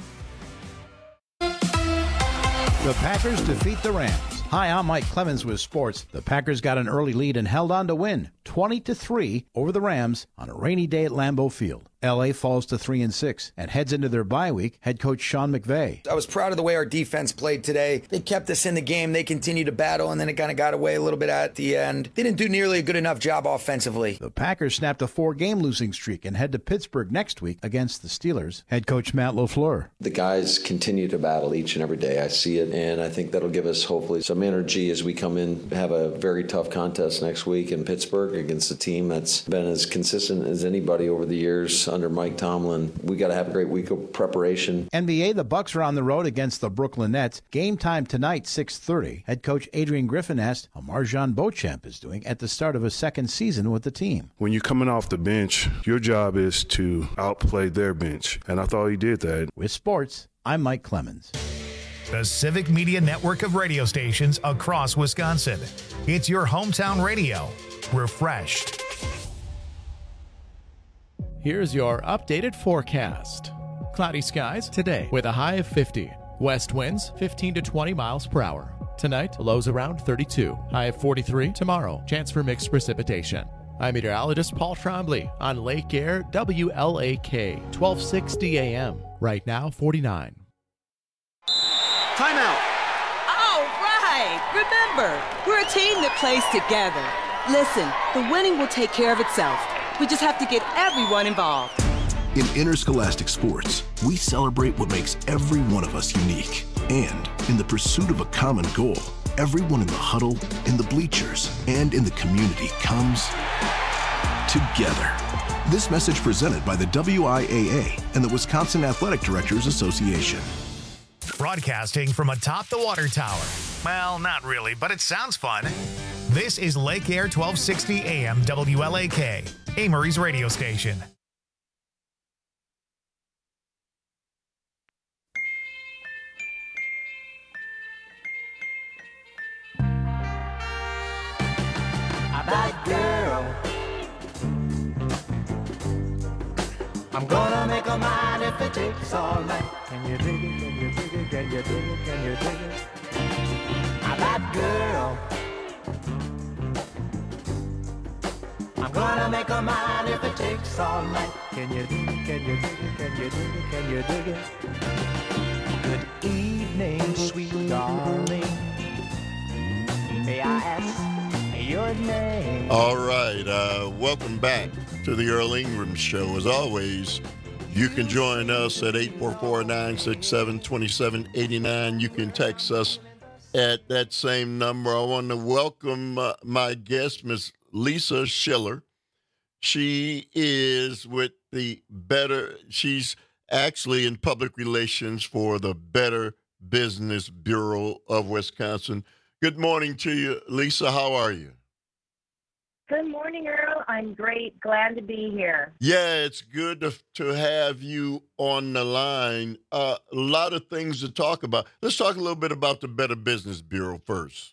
[SPEAKER 9] The Packers defeat the Rams. Hi, I'm Mike Clemens with sports. The Packers got an early lead and held on to win twenty to three over the Rams on a rainy day at Lambeau Field. L A falls to three and six and heads into their bye week. Head coach Sean McVay.
[SPEAKER 10] I was proud of the way our defense played today. They kept us in the game. They continued to battle, and then it kind of got away a little bit at the end. They didn't do nearly a good enough job offensively.
[SPEAKER 9] The Packers snapped a four-game losing streak and head to Pittsburgh next week against the Steelers. Head coach Matt LaFleur.
[SPEAKER 11] The guys continue to battle each and every day. I see it, and I think that'll give us hopefully some energy as we come in, have a very tough contest next week in Pittsburgh against a team that's been as consistent as anybody over the years under Mike Tomlin. We got to have a great week of preparation.
[SPEAKER 9] N B A, the Bucks are on the road against the Brooklyn Nets. Game time tonight, six thirty. Head coach Adrian Griffin asked how Marjan Beauchamp is doing at the start of his second season with the team.
[SPEAKER 12] When you're coming off the bench, your job is to outplay their bench, and I thought he did that.
[SPEAKER 9] With sports, I'm Mike Clemens.
[SPEAKER 1] The Civic Media network of radio stations across Wisconsin. It's your hometown radio. Refreshed.
[SPEAKER 14] Here's your updated forecast. Cloudy skies today with a high of fifty. West winds fifteen to twenty miles per hour. Tonight, lows around thirty-two. High of forty-three tomorrow. Chance for mixed precipitation. I'm meteorologist Paul Trombley on Lake Air W L A K, twelve sixty A M. Right now, forty-nine.
[SPEAKER 24] Timeout.
[SPEAKER 25] All right. Remember, we're a team that plays together. Listen, the winning will take care of itself. We just have to get everyone involved.
[SPEAKER 24] In interscholastic sports, we celebrate what makes every one of us unique. And in the pursuit of a common goal, everyone in the huddle, in the bleachers, and in the community comes together. This message presented by the W I A A and the Wisconsin Athletic Directors Association.
[SPEAKER 1] Broadcasting from atop the water tower. Well, not really, but it sounds fun. This is Lake Air twelve sixty A M W L A K, Amory's radio station.
[SPEAKER 26] That girl
[SPEAKER 2] I'm gonna make a mine if it takes all night. Can you dig it? Can you dig it? Can you dig it? Can you dig it? Now that girl. I'm gonna make a mine if it takes all night. Can you dig it? Can you dig it? Can you dig it? Can you dig it? Good evening, sweet darling. May I ask your name?
[SPEAKER 17] All right, uh, welcome back to the Earl Ingram Show. As always, you can join us at eight four four, nine six seven, two seven eight nine. You can text us at that same number. I want to welcome uh, my guest, Miss Lisa Schiller. She is with the Better, she's actually in public relations for the Better Business Bureau of Wisconsin. Good morning to you, Lisa. How are you?
[SPEAKER 5] Good morning, Earl. I'm great. Glad to be here.
[SPEAKER 17] Yeah, it's good to, to have you on the line. Uh, a lot of things to talk about. Let's talk a little bit about the Better Business Bureau first.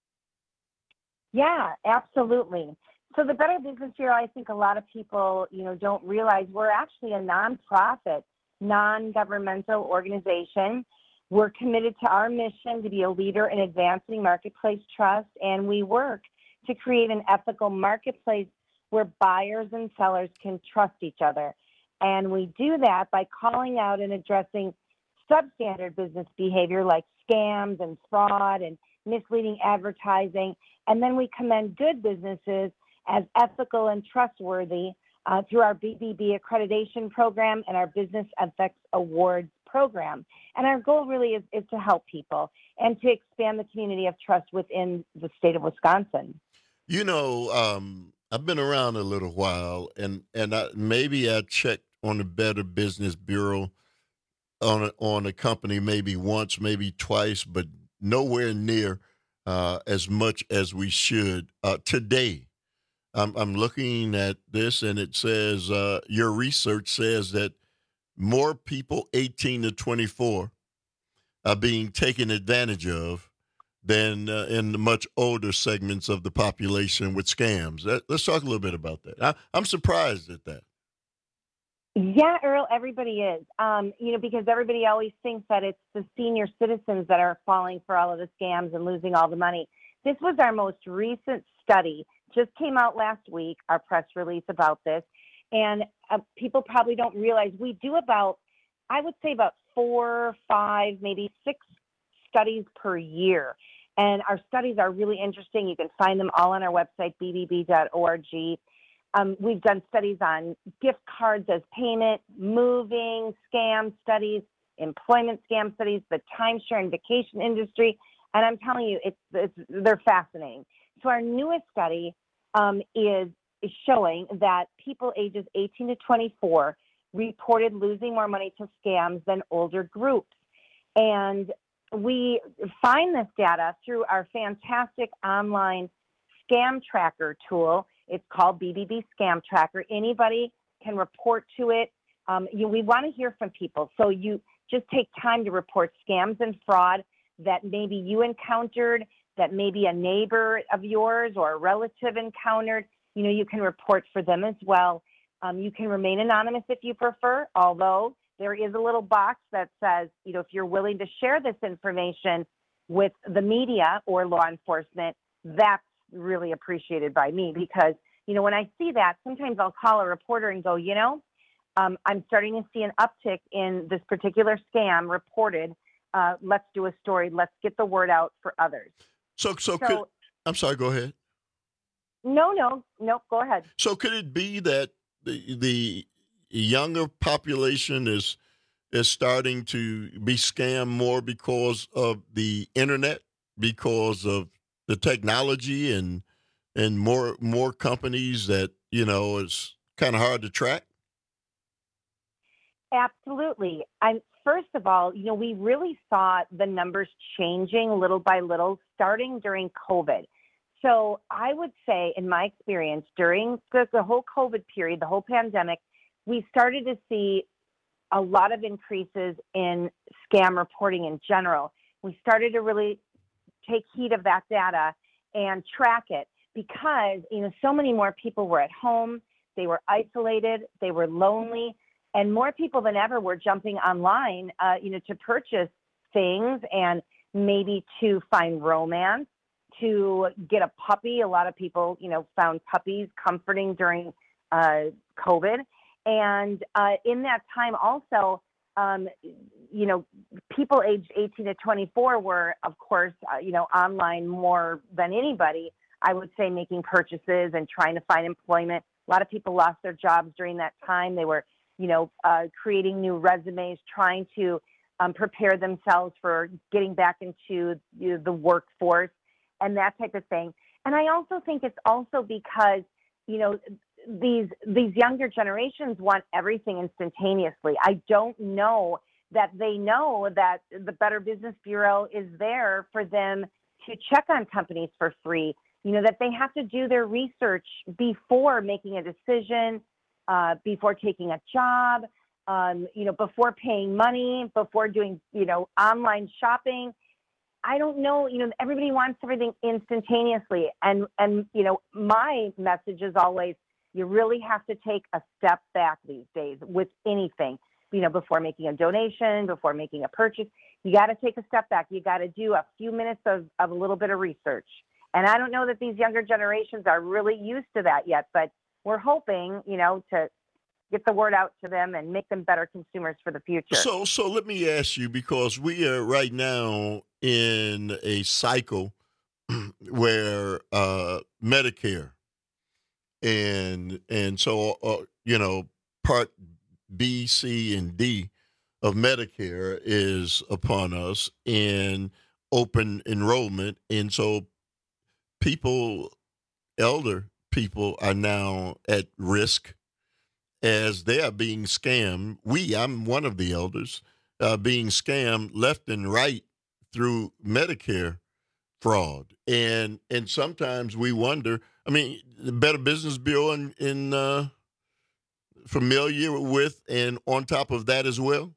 [SPEAKER 5] Yeah, absolutely. So the Better Business Bureau, I think a lot of people, you know, don't realize we're actually a nonprofit, non-governmental organization. We're committed to our mission to be a leader in advancing marketplace trust, and we work to create an ethical marketplace where buyers and sellers can trust each other. And we do that by calling out and addressing substandard business behavior like scams and fraud and misleading advertising. And then we commend good businesses as ethical and trustworthy uh, through our B B B accreditation program and our Business Ethics Awards program. And our goal really is, is to help people and to expand the community of trust within the state of Wisconsin.
[SPEAKER 17] You know, um, I've been around a little while, and, and I, maybe I checked on the Better Business Bureau on a, on a company maybe once, maybe twice, but nowhere near uh, as much as we should. Uh, today, I'm, I'm looking at this, and it says, uh, your research says that more people eighteen to twenty-four are being taken advantage of than uh, in the much older segments of the population with scams. That, let's talk a little bit about that. I, I'm surprised at that.
[SPEAKER 5] Yeah, Earl, everybody is. Um, you know, because everybody always thinks that it's the senior citizens that are falling for all of the scams and losing all the money. This was our most recent study, just came out last week, our press release about this. And uh, people probably don't realize we do about, I would say about four, five, maybe six studies per year. And our studies are really interesting. You can find them all on our website, b b b dot org. Um, we've done studies on gift cards as payment, moving scam studies, employment scam studies, the timeshare and vacation industry. And I'm telling you, it's, it's they're fascinating. So our newest study um, is, is showing that people ages eighteen to twenty-four reported losing more money to scams than older groups. And we find this data through our fantastic online scam tracker tool. It's called B B B Scam Tracker. Anybody can report to it. Um, you, we want to hear from people. So you just take time to report scams and fraud that maybe you encountered, that maybe a neighbor of yours or a relative encountered. You know, you can report for them as well. Um, you can remain anonymous if you prefer, although there is a little box that says, you know, if you're willing to share this information with the media or law enforcement, that's really appreciated by me because, you know, when I see that, sometimes I'll call a reporter and go, you know, um, I'm starting to see an uptick in this particular scam reported. Uh, let's do a story. Let's get the word out for others.
[SPEAKER 17] So, so,
[SPEAKER 5] So-
[SPEAKER 17] could, I'm sorry, go ahead.
[SPEAKER 5] No, no, no, go ahead.
[SPEAKER 17] So could it be that the the younger population is is starting to be scammed more because of the internet, because of the technology and and more more companies that, you know, it's kind of hard to track?
[SPEAKER 5] Absolutely. And first of all, you know, we really saw the numbers changing little by little starting during COVID. So I would say, in my experience, during the, the whole COVID period, the whole pandemic, we started to see a lot of increases in scam reporting in general. We started to really take heed of that data and track it because, you know, so many more people were at home, they were isolated, they were lonely. And more people than ever were jumping online, uh, you know, to purchase things and maybe to find romance, to get a puppy. A lot of people, you know, found puppies comforting during uh, COVID. And uh, in that time also, um, you know, people aged eighteen to twenty-four were, of course, uh, you know, online more than anybody, I would say, making purchases and trying to find employment. A lot of people lost their jobs during that time. They were, you know, uh, creating new resumes, trying to um, prepare themselves for getting back into you know, the workforce and that type of thing. And I also think it's also because, you know, these these younger generations want everything instantaneously. I don't know that they know that the Better Business Bureau is there for them to check on companies for free, you know, that they have to do their research before making a decision, uh, before taking a job, um, you know, before paying money, before doing, you know, online shopping. I don't know, you know, everybody wants everything instantaneously. And, and, you know, my message is always, you really have to take a step back these days with anything, you know, before making a donation, before making a purchase. You got to take a step back. You got to do a few minutes of, of a little bit of research. And I don't know that these younger generations are really used to that yet, but we're hoping, you know, to get the word out to them and make them better consumers for the future.
[SPEAKER 17] So, so let me ask you, because we are right now in a cycle where uh, Medicare and and so uh, you know, Part B, C, and D of Medicare is upon us in open enrollment, and so people, elder people, are now at risk as they are being scammed. We, I'm one of the elders, uh, being scammed left and right through Medicare fraud. And and sometimes we wonder, I mean, the Better Business Bureau in, in uh, familiar with and on top of that as well?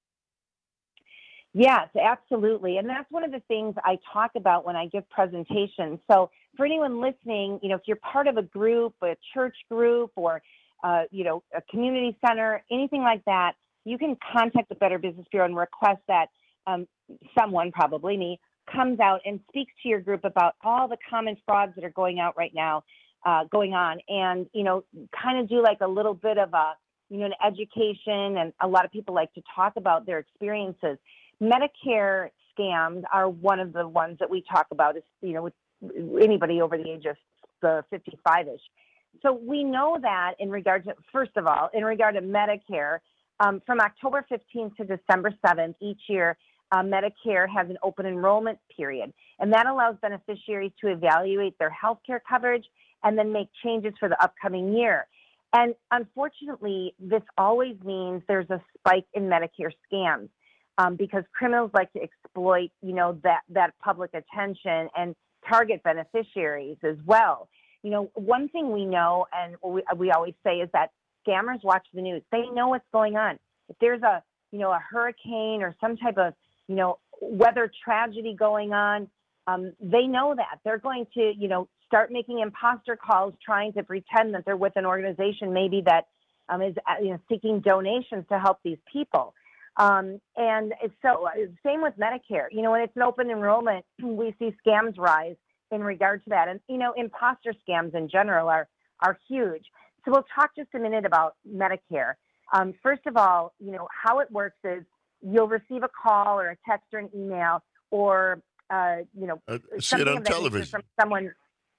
[SPEAKER 5] Yes, absolutely. And that's one of the things I talk about when I give presentations. So for anyone listening, you know, if you're part of a group, a church group, or, uh, you know, a community center, anything like that, you can contact the Better Business Bureau and request that um, someone, probably me, comes out and speaks to your group about all the common frauds that are going out right now, uh, going on, and, you know, kind of do like a little bit of a, you know, an education. And a lot of people like to talk about their experiences. Medicare scams are one of the ones that we talk about, is, you know, with anybody over the age of the fifty-five-ish. So we know that in regard to, first of all, in regard to Medicare, um, from October fifteenth to December seventh each year, uh, Medicare has an open enrollment period, and that allows beneficiaries to evaluate their health care coverage and then make changes for the upcoming year. And unfortunately, this always means there's a spike in Medicare scams. Um, because criminals like to exploit, you know, that, that public attention and target beneficiaries as well. You know, one thing we know, and we, we always say, is that scammers watch the news. They know what's going on. If there's a, you know, a hurricane or some type of, you know, weather tragedy going on, um, they know that. They're going to, you know, start making imposter calls, trying to pretend that they're with an organization maybe that um, is, you know, seeking donations to help these people. Um, and it's so same with Medicare. You know, when it's an open enrollment, we see scams rise in regard to that. And, you know, imposter scams in general are, are huge. So we'll talk just a minute about Medicare. Um, first of all, you know, how it works is you'll receive a call or a text or an email or, uh, you know,
[SPEAKER 17] uh, see
[SPEAKER 5] something
[SPEAKER 17] it on
[SPEAKER 5] of that nature
[SPEAKER 17] television
[SPEAKER 5] from someone.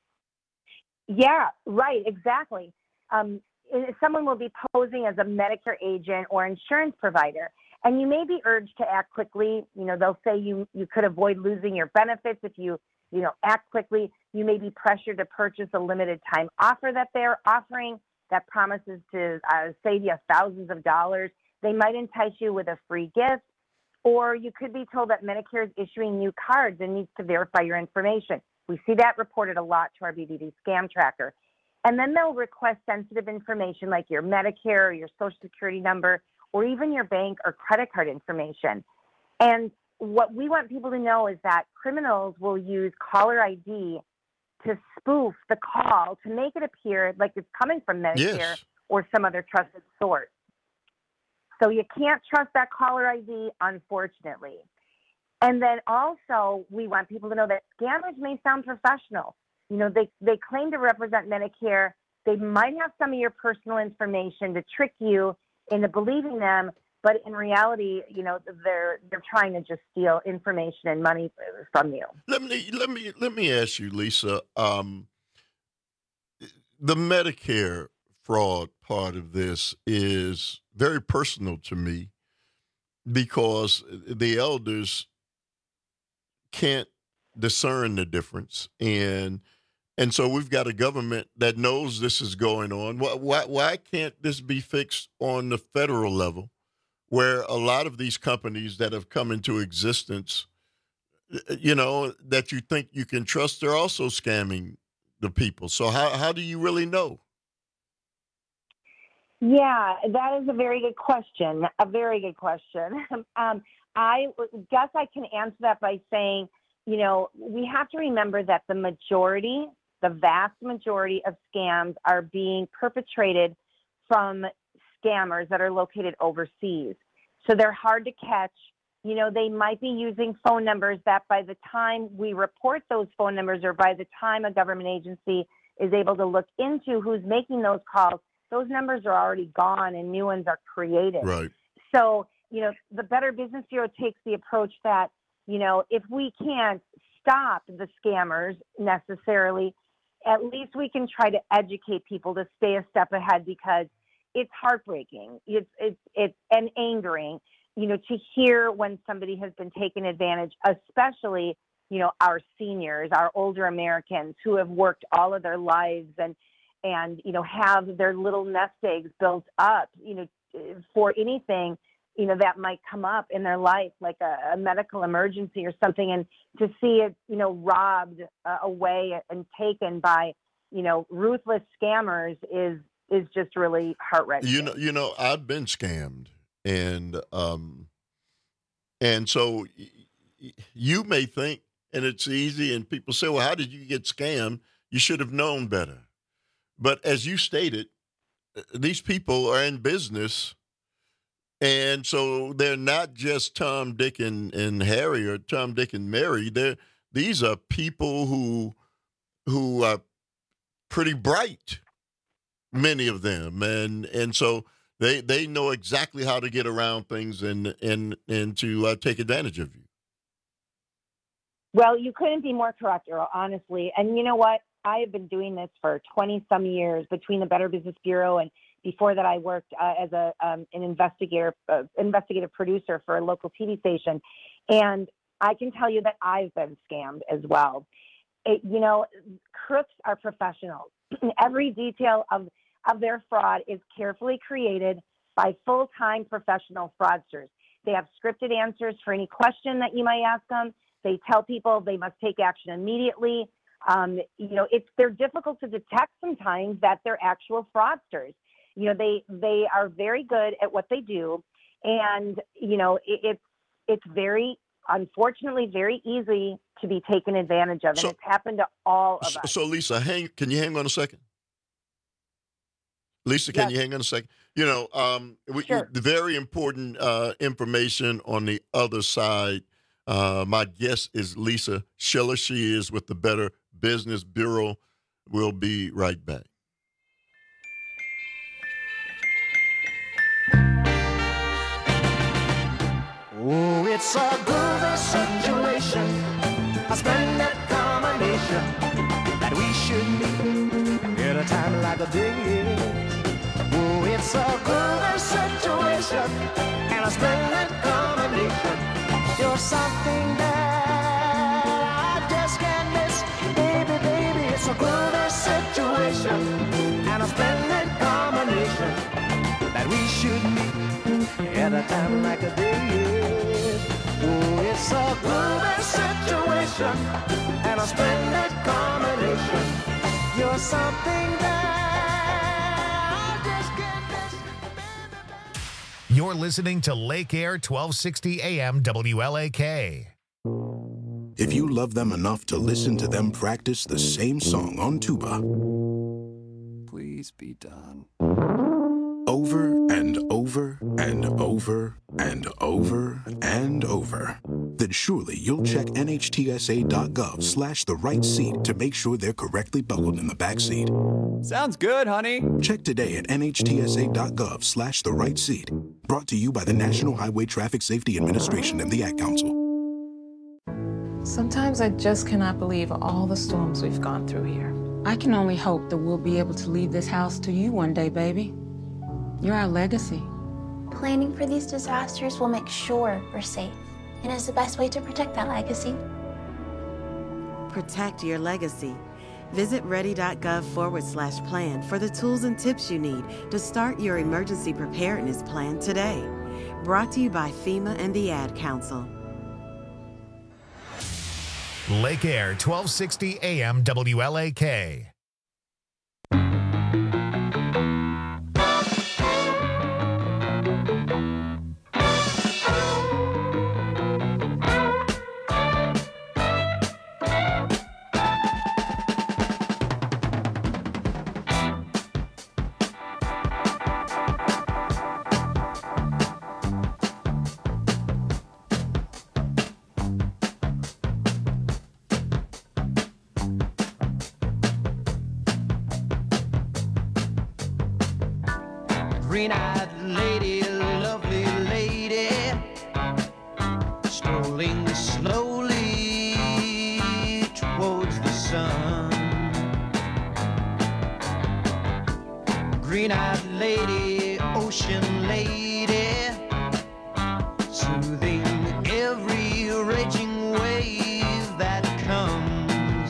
[SPEAKER 5] Yeah, right. Exactly. Um, someone will be posing as a Medicare agent or insurance provider. And you may be urged to act quickly. You know, they'll say you, you could avoid losing your benefits if you, you know, act quickly. You may be pressured to purchase a limited time offer that they're offering that promises to uh, save you thousands of dollars. They might entice you with a free gift, or you could be told that Medicare is issuing new cards and needs to verify your information. We see that reported a lot to our B B D scam tracker. And then they'll request sensitive information like your Medicare or your Social Security number, or even your bank or credit card information. And what we want people to know is that criminals will use caller I D to spoof the call to make it appear like it's coming from Medicare
[SPEAKER 17] Yes.
[SPEAKER 5] or some other trusted source. So you can't trust that caller I D, unfortunately. And then also, we want people to know that scammers may sound professional. You know, they, they claim to represent Medicare. They might have some of your personal information to trick you into believing them, but in reality, you know, they're they're trying to just steal information and money from you.
[SPEAKER 17] Let me let me let me ask you, Lisa. Um, the Medicare fraud part of this is very personal to me because the elders can't discern the difference, and and so we've got a government that knows this is going on. Why why, why can't this be fixed on the federal level, where a lot of these companies that have come into existence, you know, that you think you can trust, they're also scamming the people. So how how do you really know?
[SPEAKER 5] Yeah, that is a very good question. A very good question. Um, I guess I can answer that by saying, you know, we have to remember that the majority, the vast majority of scams are being perpetrated from scammers that are located overseas. So they're hard to catch. You know, they might be using phone numbers that by the time we report those phone numbers or by the time a government agency is able to look into who's making those calls, those numbers are already gone and new ones are created.
[SPEAKER 17] Right.
[SPEAKER 5] So, you know, the Better Business Bureau takes the approach that, you know, if we can't stop the scammers necessarily, at least we can try to educate people to stay a step ahead, because it's heartbreaking. It's, it's, it's and angering, you know, to hear when somebody has been taken advantage, especially, you know, our seniors, our older Americans who have worked all of their lives and, and, you know, have their little nest eggs built up, you know, for anything, you know, that might come up in their life, like a, a medical emergency or something. And to see it, you know, robbed uh, away and taken by, you know, ruthless scammers is, is just really heart-wrenching.
[SPEAKER 17] You know, you know, I've been scammed, and, um, and so y- y- you may think, and it's easy, and people say, well, how did you get scammed? You should have known better. But as you stated, these people are in business, and so they're not just Tom, Dick, and, and Harry or Tom, Dick, and Mary. They're, these are people who who are pretty bright, many of them, and and so they they know exactly how to get around things and and and to uh, take advantage of you.
[SPEAKER 5] Well, you couldn't be more correct, Earl, honestly. And you know what? I have been doing this for twenty some years between the Better Business Bureau, and before that I worked uh, as a um, an investigator, uh, investigative producer for a local T V station. And I can tell you that I've been scammed as well. It, you know, crooks are professionals. Every detail of, of their fraud is carefully created by full-time professional fraudsters. They have scripted answers for any question that you might ask them. They tell people they must take action immediately. Um, you know, it's they're difficult to detect sometimes that they're actual fraudsters. You know, they they are very good at what they do, and you know, it, it's it's very unfortunately very easy to be taken advantage of, and
[SPEAKER 17] so,
[SPEAKER 5] it's happened to all of
[SPEAKER 17] so,
[SPEAKER 5] us.
[SPEAKER 17] So, Lisa, hang. Can you hang on a second? Lisa, can
[SPEAKER 5] yes.
[SPEAKER 17] you hang on a second? You know, um, we,
[SPEAKER 5] sure.
[SPEAKER 17] the very important uh, information on the other side. Uh, my guest is Lisa Schiller. She is with the Better Business Bureau. We'll be right back.
[SPEAKER 2] Oh, it's a groovy situation, a splendid combination that we should meet at a time like a this. Oh, it's a groovy situation and a splendid combination. You're something that I just can't miss, baby, baby. It's a groovy situation and a splendid combination that we should meet at a time like a this. Oh, it's a groovy situation and a splendid combination. You're something that I just can't miss.
[SPEAKER 1] You're listening to Lake Air twelve sixty A M W L A K.
[SPEAKER 24] If you love them enough to listen to them practice the same song on tuba,
[SPEAKER 3] please be done.
[SPEAKER 24] Over and over over and over and over and over, then surely you'll check nhtsa.gov slash the right seat to make sure they're correctly buckled in the back seat.
[SPEAKER 7] Sounds good, honey.
[SPEAKER 24] Check today at nhtsa.gov slash the right seat. Brought to you by the National Highway Traffic Safety Administration and the Ad Council.
[SPEAKER 8] Sometimes I just cannot believe all the storms we've gone through here.
[SPEAKER 13] I can only hope that we'll be able to leave this house to you one day, baby. You're our legacy.
[SPEAKER 15] Planning for these disasters will make sure we're safe, and is the best way to protect that legacy.
[SPEAKER 18] Protect your legacy. Visit ready.gov forward slash plan for the tools and tips you need to start your emergency preparedness plan today. Brought to you by FEMA and the Ad Council.
[SPEAKER 1] Lake Air, twelve sixty A M W L A K.
[SPEAKER 2] Green-eyed lady, lovely lady, strolling slowly towards the sun. Green-eyed lady, ocean lady, soothing every raging wave that comes.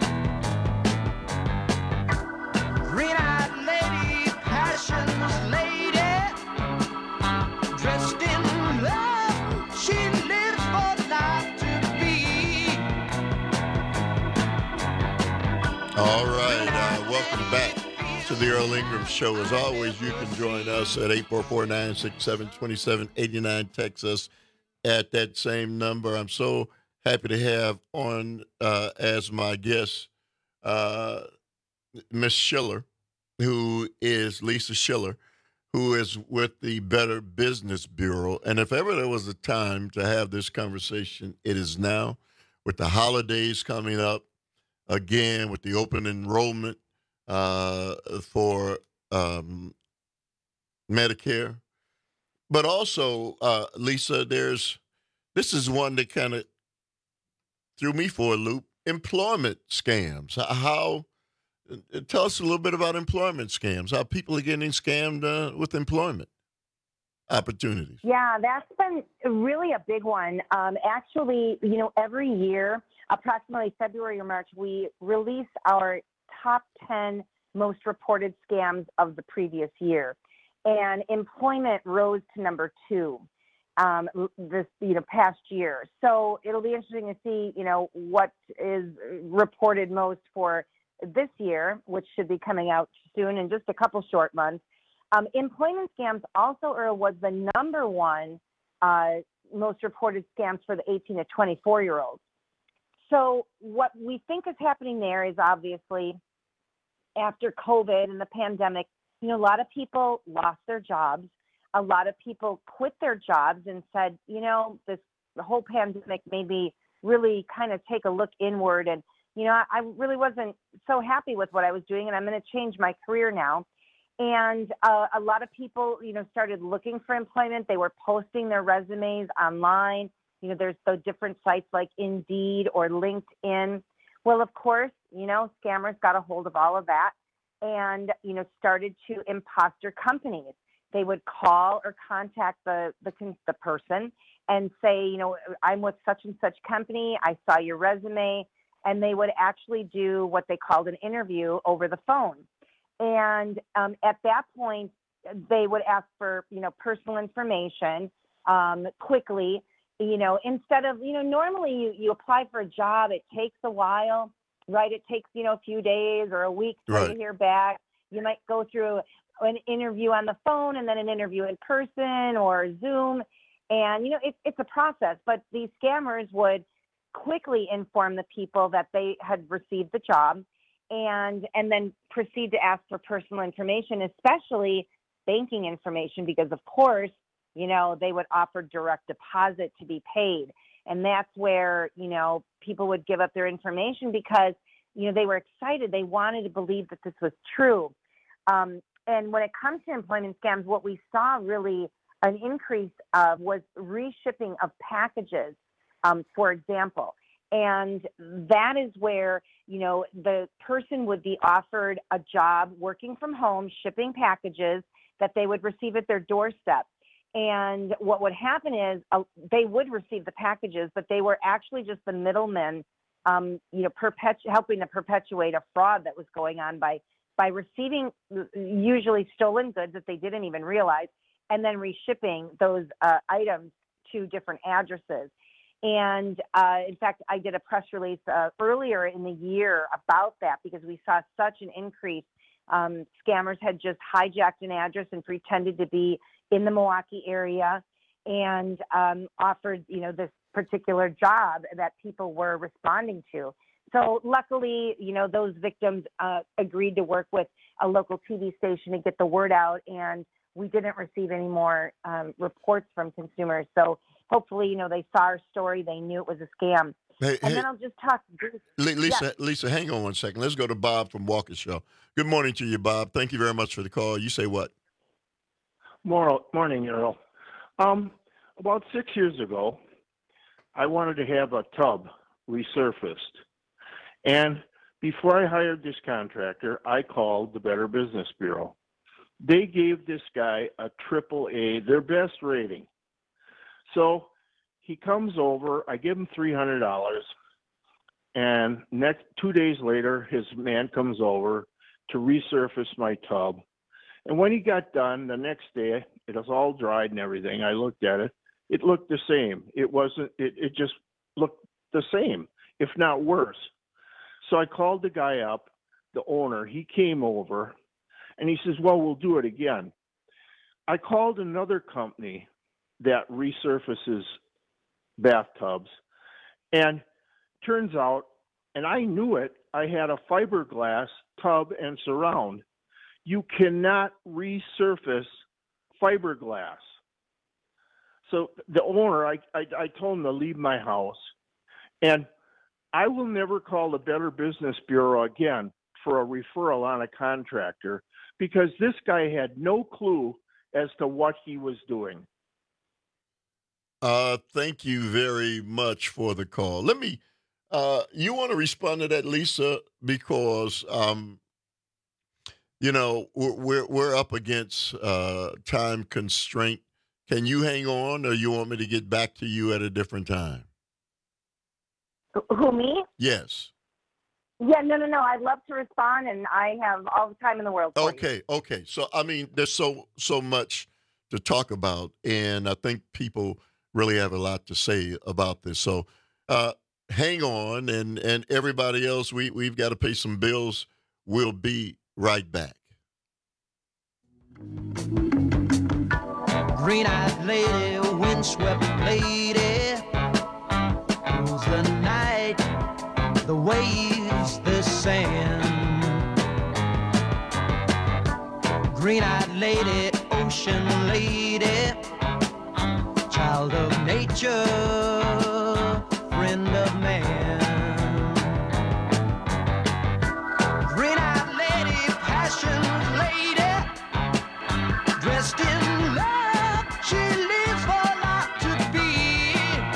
[SPEAKER 2] Green-eyed lady, passion's lady,
[SPEAKER 17] all right, uh, welcome back to the Earl Ingram Show. As always, you can join us at eight four four, nine six seven, two seven eight nine. Text us at that same number. I'm so happy to have on uh, as my guest uh, Miss Schiller, who is Lisa Schiller, who is with the Better Business Bureau. And if ever there was a time to have this conversation, it is now, with the holidays coming up. Again, with the open enrollment uh, for um, Medicare. But also, uh, Lisa, there's this is one that kind of threw me for a loop, employment scams. How, tell us a little bit about employment scams, how people are getting scammed uh, with employment opportunities.
[SPEAKER 5] Yeah, that's been really a big one. Um, actually, you know, every year, approximately February or March, we release our top ten most reported scams of the previous year. And employment rose to number two um, this, you know, past year. So it'll be interesting to see, you know, what is reported most for this year, which should be coming out soon in just a couple short months. Um, employment scams also, Earl, was the number one uh, most reported scams for the eighteen to twenty-four year olds. So what we think is happening there is obviously after COVID and the pandemic, you know, a lot of people lost their jobs. A lot of people quit their jobs and said, you know, this the whole pandemic made me really kind of take a look inward. And, you know, I, I really wasn't so happy with what I was doing, and I'm going to change my career now. And uh, a lot of people, you know, started looking for employment. They were posting their resumes online. You know, there's the different sites like Indeed or LinkedIn. Well, of course, you know, scammers got a hold of all of that and, you know, started to imposter companies. They would call or contact the, the, the person and say, you know, I'm with such and such company. I saw your resume. And they would actually do what they called an interview over the phone. And um, at that point, they would ask for, you know, personal information um, quickly, you know, instead of, you know, normally you, you apply for a job, it takes a while, right? It takes, you know, a few days or a week to
[SPEAKER 17] Right.
[SPEAKER 5] hear back. You might go through an interview on the phone and then an interview in person or Zoom. And, you know, it, it's a process, but these scammers would quickly inform the people that they had received the job and and then proceed to ask for personal information, especially banking information because, of course, you know, they would offer direct deposit to be paid. And that's where, you know, people would give up their information because, you know, they were excited. They wanted to believe that this was true. Um, and when it comes to employment scams, what we saw really an increase of was reshipping of packages, um, for example. And that is where, you know, the person would be offered a job working from home, shipping packages that they would receive at their doorstep. And what would happen is uh, they would receive the packages, but they were actually just the middlemen, um, you know, perpetu- helping to perpetuate a fraud that was going on by by receiving usually stolen goods that they didn't even realize, and then reshipping those uh, items to different addresses. And uh, in fact, I did a press release uh, earlier in the year about that because we saw such an increase. Um, scammers had just hijacked an address and pretended to be in the Milwaukee area and um, offered, you know, this particular job that people were responding to. So luckily, you know, those victims uh, agreed to work with a local T V station to get the word out, and we didn't receive any more um, reports from consumers. So hopefully, you know, they saw our story, they knew it was a scam.
[SPEAKER 17] Hey,
[SPEAKER 5] and
[SPEAKER 17] hey,
[SPEAKER 5] then I'll just talk.
[SPEAKER 17] Lisa,
[SPEAKER 5] yeah.
[SPEAKER 17] Lisa, hang on one second. Let's go to Bob from Waukesha. Good morning to you, Bob. Thank you very much for the call. You say what?
[SPEAKER 4] Morning, Earl. Um, about six years ago, I wanted to have a tub resurfaced. And before I hired this contractor, I called the Better Business Bureau. They gave this guy a triple A, their best rating. So he comes over, I give him three hundred dollars, and next two days later, his man comes over to resurface my tub. And when he got done, the next day, it was all dried and everything. I looked at it. It looked the same. It wasn't, it, it just looked the same, if not worse. So I called the guy up, the owner. He came over, and he says, well, we'll do it again. I called another company that resurfaces bathtubs, and turns out, and I knew it, I had a fiberglass tub and surround. You cannot resurface fiberglass. So the owner, I, I, I told him to leave my house, and I will never call the Better Business Bureau again for a referral on a contractor because this guy had no clue as to what he was doing.
[SPEAKER 17] Uh, thank you very much for the call. Let me, uh, you want to respond to that, Lisa, because, um, you know, we're, we're, we're up against uh, time constraint. Can you hang on, or you want me to get back to you at a different time?
[SPEAKER 5] Who, me?
[SPEAKER 17] Yes.
[SPEAKER 5] Yeah, no, no, no. I'd love to respond, and I have all the time in the world for
[SPEAKER 17] Okay,
[SPEAKER 5] you.
[SPEAKER 17] okay. So, I mean, there's so so much to talk about, and I think people really have a lot to say about this. So, uh, hang on, and and everybody else, we we've got to pay some bills. We'll be right back.
[SPEAKER 2] Green-eyed lady, windswept lady, rules the night, the waves, the sand. Green-eyed lady, ocean lady, child of nature, friend of man. Green-eyed lady, passion lady, dressed in love, she lives for life to be.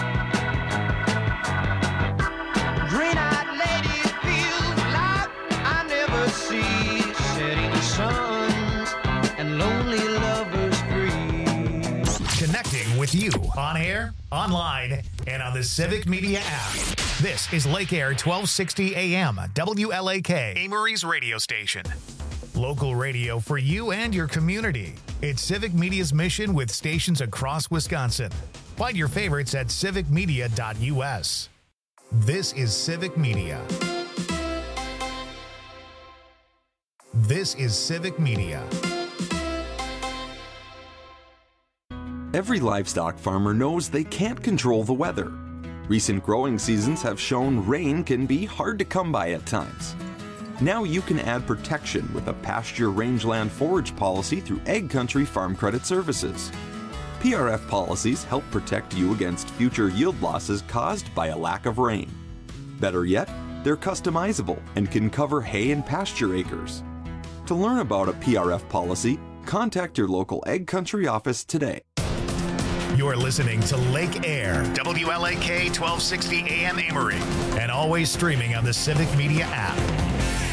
[SPEAKER 2] Green-eyed lady feels like I never see, setting suns and lonely lovers free.
[SPEAKER 1] Connecting with you on air, online, and on the Civic Media app. This is Lake Air twelve sixty A M, W L A K, Amory's radio station. Local radio for you and your community. It's Civic Media's mission with stations across Wisconsin. Find your favorites at civic media dot U S. This is Civic Media. This is Civic Media.
[SPEAKER 16] Every livestock farmer knows they can't control the weather. Recent growing seasons have shown rain can be hard to come by at times. Now you can add protection with a pasture rangeland forage policy through Ag Country Farm Credit Services. P R F policies help protect you against future yield losses caused by a lack of rain. Better yet, they're customizable and can cover hay and pasture acres. To learn about a P R F policy, contact your local Ag Country office today.
[SPEAKER 1] You're listening to Lake Air, W L A K twelve sixty A M Amory, and always streaming on the Civic Media app.